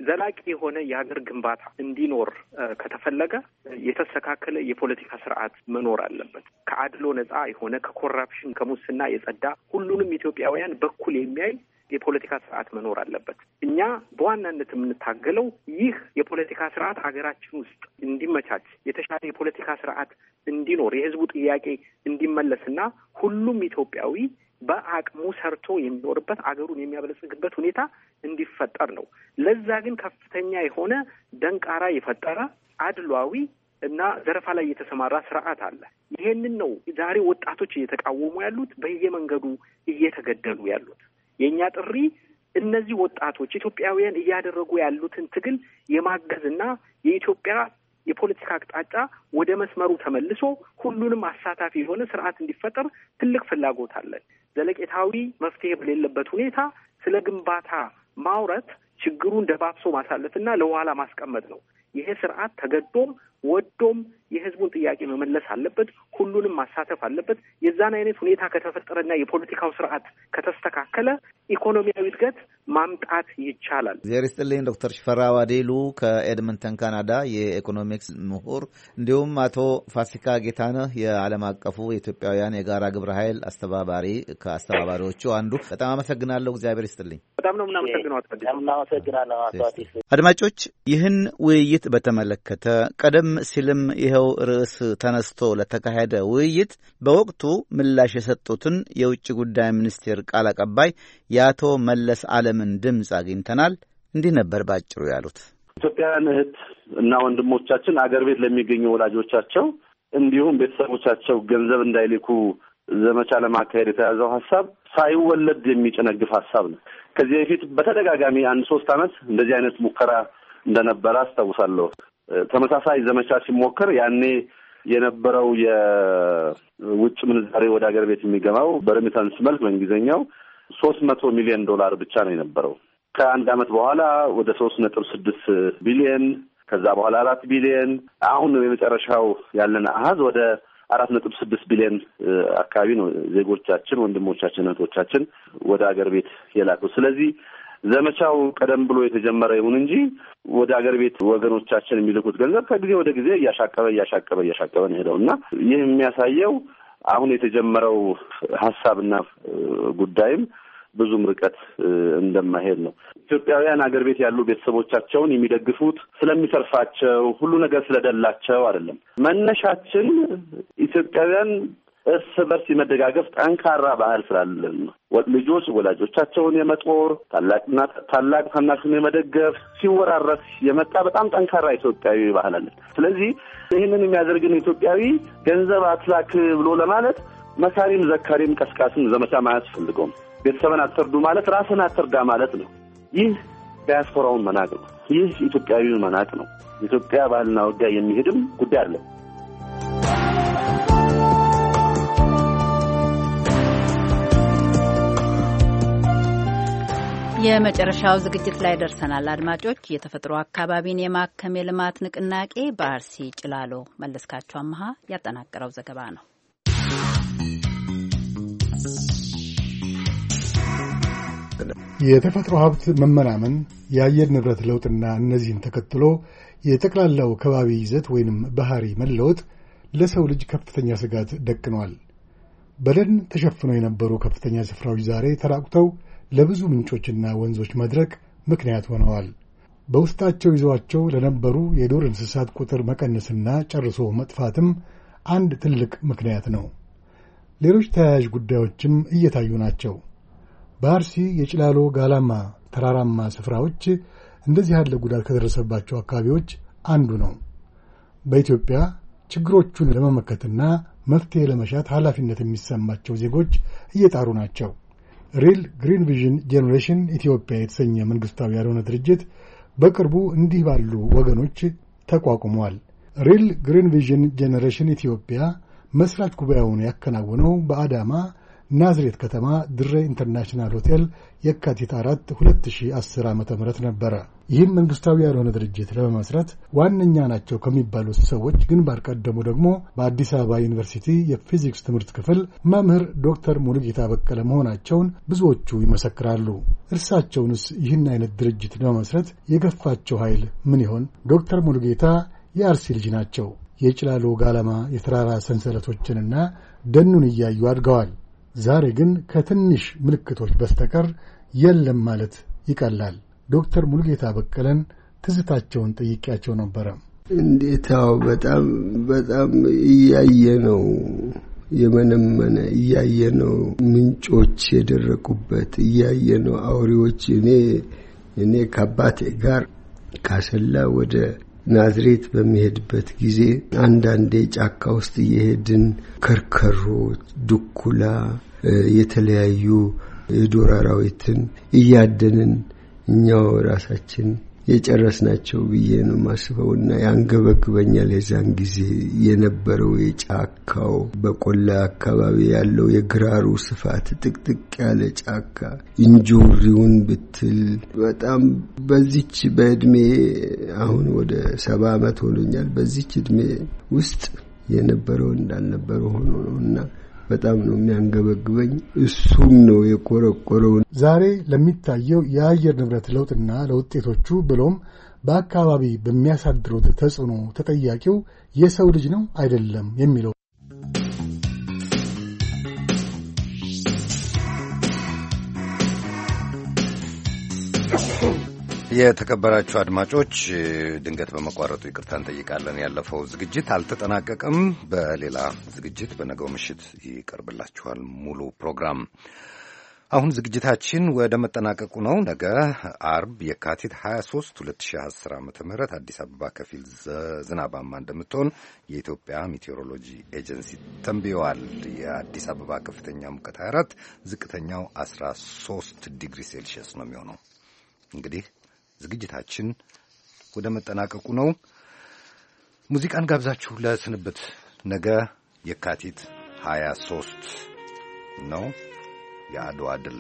ዘላቂ የሆነ የሀገር ግንባታ እንዲኖር ከተፈለገ የተስተካከለ የፖለቲካ ስርዓት መኖር አለበት። ከአድሎ ነጻ የሆነ ከኮራፕሽን ከሙስና የጸዳ ሁሉንም ኢትዮጵያውያን በኩል የሚያይ የፖለቲካ ስርዓት መኖር አለበት። እኛ በዋናነት የምንታገለው ይህ የፖለቲካ ስርዓት ሀገራችን ውስጥ እንዲመቻች፣ የተሻለ የፖለቲካ ስርዓት እንዲኖር፣ የህዝቡ ጥያቄ እንዲመለስና ሁሉም ኢትዮጵያዊ በአቅሙ ሰርቶ የሚኖርበት አገሩን የሚያበለጽግበት ሁኔታ እንዲፈጠር ነው። ለዛ ግን ከፍተኛ የሆነ ደንቃራ የፈጠረ አድሏዊ እና ዘረፋ ላይ የተሰማራ ስርዓት አለ። ይሄንን ነው ዛሬ ወጣቶች እየተቃወሙ ያሉት፣ በየመንገዱ እየተገደሉ ያሉት። የኛ ጥሪ እነዚህ ወጣቶች ኢትዮጵያውያን እያደረጉ ያሉትን ትግል የማገዝና የኢትዮጵያ የፖለቲካ አቅጣጫ ወደ መስመሩ ተመልሶ ሁሉንም አሳታፊ የሆነ ስርዓት እንዲፈጠር ትልቅ ፍላጎት አለን። ዘለቄታዊ መፍትሄ በሌለበት ሁኔታ ስለ ግንባታ ማውራት ችግሩን ደባብሶ ማሳለፍና ለኋላ ማስቀመጥ ነው። ይሄ ስርዓት ተገዶም ወዶም የህዝቡን ጥያቄ መመለስ አለበት። ሁሉንም ማሳተፍ አለበት። የዛን አይነት ሁኔታ ከተፈጠረና የፖለቲካው ስርዓት ከተስተካከለ ኢኮኖሚያዊ እድገት ማምጣት ይቻላል። እግዚአብሔር ይስጥልኝ ዶክተር ሽፈራው አዴሉ ከኤድመንተን ካናዳ የኢኮኖሚክስ ምሁር፣ እንዲሁም አቶ ፋሲካ ጌታነህ የዓለም አቀፉ የኢትዮጵያውያን የጋራ ግብረ ኃይል አስተባባሪ ከአስተባባሪዎቹ አንዱ። በጣም አመሰግናለሁ። እግዚአብሔር ይስጥልኝ። በጣም ነው የምናመሰግነው። እናመሰግናለሁ አቶ አዲስ። አድማጮች ይህን ውይይት በተመለከተ ቀደም ሲልም ይኸው ርዕስ ተነስቶ ለተካሄደ ውይይት በወቅቱ ምላሽ የሰጡትን የውጭ ጉዳይ ሚኒስቴር ቃል አቀባይ የአቶ መለስ ዓለምን ድምፅ አግኝተናል። እንዲህ ነበር ባጭሩ ያሉት። ኢትዮጵያውያን እህት እና ወንድሞቻችን አገር ቤት ለሚገኙ ወላጆቻቸው እንዲሁም ቤተሰቦቻቸው ገንዘብ እንዳይልኩ ዘመቻ ለማካሄድ የተያዘው ሀሳብ ሳይወለድ የሚጨነግፍ ሀሳብ ነው። ከዚህ በፊት በተደጋጋሚ 1-3 ዓመት እንደዚህ አይነት ሙከራ እንደነበረ አስታውሳለሁ። ተመሳሳይ ዘመቻ ሲሞከር ያኔ የነበረው የውጭ ምንዛሬ ወደ ሀገር ቤት የሚገባው በሬሚታንስ መልክ በእንግሊዝኛው $300 ሚሊዮን ብቻ ነው የነበረው። ከአንድ ዓመት በኋላ ወደ 3.6 ቢሊዮን፣ ከዛ በኋላ 4 ቢሊዮን፣ አሁን የመጨረሻው ያለን አሃዝ ወደ 4.6 ቢሊዮን አካባቢ ነው ዜጎቻችን፣ ወንድሞቻችን፣ እህቶቻችን ወደ ሀገር ቤት የላኩት። ስለዚህ ዘመቻው ቀደም ብሎ የተጀመረ ይሁን እንጂ ወደ ሀገር ቤት ወገኖቻችን የሚልኩት ገንዘብ ከጊዜ ወደ ጊዜ እያሻቀበ ነው ሄደው እና ይህ የሚያሳየው አሁን የተጀመረው ሀሳብና ጉዳይም ብዙም ርቀት እንደማይሄድ ነው። ኢትዮጵያውያን ሀገር ቤት ያሉ ቤተሰቦቻቸውን የሚደግፉት ስለሚሰርፋቸው ሁሉ ነገር ስለደላቸው አይደለም። መነሻችን ኢትዮጵያውያን እርስ በርስ የመደጋገፍ ጠንካራ ባህል ስላለን ነው። ልጆች ወላጆቻቸውን የመጦር ታላቅ ታናሹን የመደገፍ ሲወራረስ የመጣ በጣም ጠንካራ ኢትዮጵያዊ ባህል አለን። ስለዚህ ይህንን የሚያደርግን ኢትዮጵያዊ ገንዘብ አትላክ ብሎ ለማለት መካሪም ዘካሪም ቀስቃስም ዘመቻ ማያስፈልገውም። ቤተሰብን አትርዱ ማለት ራስን አትርዳ ማለት ነው። ይህ ዲያስፖራውን መናቅ ነው። ይህ ኢትዮጵያዊውን መናቅ ነው። ኢትዮጵያ ባህልና ወጋ የሚሄድም ጉዳይ አለ። የመጨረሻው ዝግጅት ላይ ደርሰናል። አድማጮች፣ የተፈጥሮ አካባቢን የማከም የልማት ንቅናቄ በአርሲ ጭላሎ መለስካቸው አመሃ ያጠናቀረው ዘገባ ነው። የተፈጥሮ ሀብት መመናመን፣ የአየር ንብረት ለውጥና እነዚህን ተከትሎ የጠቅላላው ከባቢ ይዘት ወይንም ባህሪ መለወጥ ለሰው ልጅ ከፍተኛ ስጋት ደቅኗል። በደን ተሸፍነው የነበሩ ከፍተኛ ስፍራዎች ዛሬ ተራቁተው ለብዙ ምንጮችና ወንዞች መድረቅ ምክንያት ሆነዋል። በውስጣቸው ይዘዋቸው ለነበሩ የዱር እንስሳት ቁጥር መቀነስና ጨርሶ መጥፋትም አንድ ትልቅ ምክንያት ነው። ሌሎች ተያያዥ ጉዳዮችም እየታዩ ናቸው። በአርሲ የጭላሎ ጋላማ ተራራማ ስፍራዎች እንደዚህ ያለ ጉዳት ከደረሰባቸው አካባቢዎች አንዱ ነው። በኢትዮጵያ ችግሮቹን ለመመከትና መፍትሄ ለመሻት ኃላፊነት የሚሰማቸው ዜጎች እየጣሩ ናቸው። ሪል ግሪን ቪዥን ጄኔሬሽን ኢትዮጵያ የተሰኘ መንግስታዊ ያልሆነ ድርጅት በቅርቡ እንዲህ ባሉ ወገኖች ተቋቁሟል። ሪል ግሪን ቪዥን ጄኔሬሽን ኢትዮጵያ መስራች ጉባኤውን ያከናወነው በአዳማ ናዝሬት ከተማ ድሬ ኢንተርናሽናል ሆቴል የካቲት 4 2010 ዓ.ም ነበር። ይህም መንግስታዊ ያልሆነ ድርጅት ለመመስረት ዋነኛ ናቸው ከሚባሉት ሰዎች ግንባር ቀደሙ ደግሞ በአዲስ አበባ ዩኒቨርሲቲ የፊዚክስ ትምህርት ክፍል መምህር ዶክተር ሙሉጌታ በቀለ መሆናቸውን ብዙዎቹ ይመሰክራሉ። እርሳቸውንስ ይህን አይነት ድርጅት ለመመስረት የገፋቸው ኃይል ምን ይሆን? ዶክተር ሙሉጌታ የአርሲ ልጅ ናቸው። የጭላሎ ጋለማ የተራራ ሰንሰለቶችንና ደኑን እያዩ አድገዋል። ዛሬ ግን ከትንሽ ምልክቶች በስተቀር የለም ማለት ይቀላል። ዶክተር ሙሉጌታ በቀለን ትዝታቸውን ጠይቄያቸው ነበር። እንዴታው በጣም እያየ ነው የመነመነ እያየ ነው ምንጮች የደረቁበት እያየ ነው አውሬዎች። እኔ ከአባቴ ጋር ካሰላ ወደ ናዝሬት በሚሄድበት ጊዜ አንዳንዴ ጫካ ውስጥ እየሄድን ከርከሮች፣ ድኩላ፣ የተለያዩ የዱር አራዊትን እያደንን እኛው ራሳችን የጨረስናቸው ብዬ ነው ማስበውና ያንገበግበኛል። የዛን ጊዜ የነበረው የጫካው በቆላ አካባቢ ያለው የግራሩ ስፋት ጥቅጥቅ ያለ ጫካ እንጆሪውን ብትል በጣም በዚች በእድሜ አሁን ወደ 70 ዓመት ሆኖኛል። በዚች እድሜ ውስጥ የነበረው እንዳልነበረ ሆኖ ነውና በጣም ነው የሚያንገበግበኝ። እሱም ነው የቆረቆረው። ዛሬ ለሚታየው የአየር ንብረት ለውጥና ለውጤቶቹ ብሎም በአካባቢ በሚያሳድሩት ተጽዕኖ ተጠያቂው የሰው ልጅ ነው አይደለም የሚለው የተከበራችሁ አድማጮች ድንገት በመቋረጡ ይቅርታ እንጠይቃለን። ያለፈው ዝግጅት አልተጠናቀቀም። በሌላ ዝግጅት በነገው ምሽት ይቀርብላችኋል ሙሉ ፕሮግራም። አሁን ዝግጅታችን ወደ መጠናቀቁ ነው። ነገ አርብ የካቲት 23 2010 ዓ.ም አዲስ አበባ ከፊል ዝናባማ እንደምትሆን የኢትዮጵያ ሜቴሮሎጂ ኤጀንሲ ተንብየዋል። የአዲስ አበባ ከፍተኛ ሙቀት 24፣ ዝቅተኛው 13 ዲግሪ ሴልሺየስ ነው የሚሆነው። እንግዲህ ዝግጅታችን ወደ መጠናቀቁ ነው። ሙዚቃን ጋብዛችሁ ለስንብት። ነገ የካቲት 23 ነው የአድዋ ድል።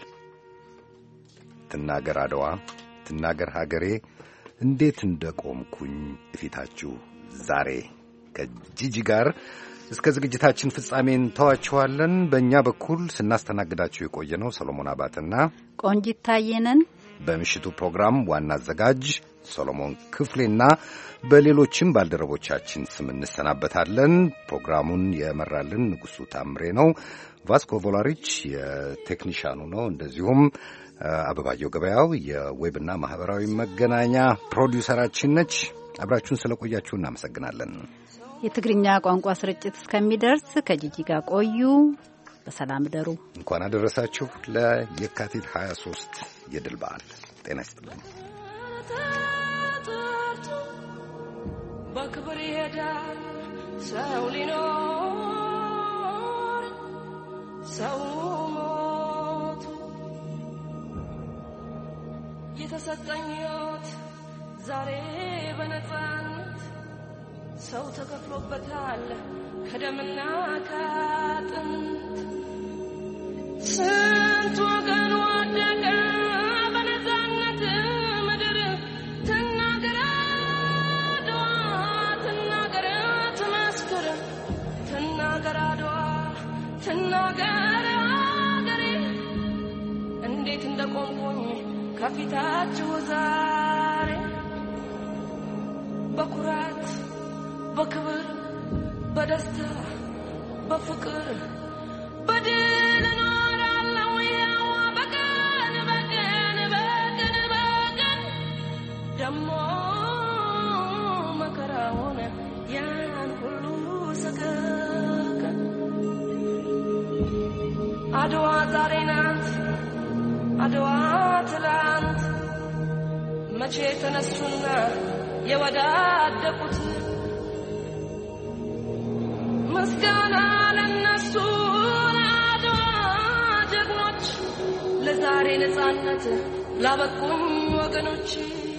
ትናገር አድዋ ትናገር ሀገሬ እንዴት እንደቆምኩኝ እፊታችሁ ዛሬ ከጂጂ ጋር እስከ ዝግጅታችን ፍጻሜን ተዋችኋለን። በእኛ በኩል ስናስተናግዳችሁ የቆየ ነው ሰሎሞን አባትና ቆንጂት ታየነን። በምሽቱ ፕሮግራም ዋና አዘጋጅ ሰሎሞን ክፍሌና በሌሎችም ባልደረቦቻችን ስም እንሰናበታለን። ፕሮግራሙን የመራልን ንጉሱ ታምሬ ነው። ቫስኮ ቮላሪች የቴክኒሻኑ ነው። እንደዚሁም አበባየው ገበያው የዌብና ማህበራዊ መገናኛ ፕሮዲውሰራችን ነች። አብራችሁን ስለቆያችሁ እናመሰግናለን። የትግርኛ ቋንቋ ስርጭት እስከሚደርስ ከጂጂ ጋር ቆዩ። በሰላም ደሩ። እንኳን አደረሳችሁ ለየካቲት 23 የድል በዓል። ጤና ይስጥልኝ። በክብር ይሄዳል ሰው ሊኖር ሰው ሞቱ የተሰጠኝ ሕይወት ዛሬ በነፃነት ሰው ተከፍሎበታል ከደምና ከአጥንት ስንት ወገን ወደቀ በነፃነት ምድር ትናገር አድዋ ትናገር ትመስክር ትናገር አድዋ ትናገር አገሬ እንዴት እንደቆምኩኝ ከፊታችሁ ዛሬ በኩራት በክብር በደስታ በፍቅር በድል እኖራለሁ ያው በቀን በቀን በቀን በቀን ደሞ መከራውን ያን ሁሉ ሰቀቀን አድዋ ዛሬ ናት አድዋ ትላንት መቼ ተነሱና የወዳደቁት ምስጋና ለነሱ ለአድዋ ጀግኖች ለዛሬ ነፃነት ላበቁኝ ወገኖች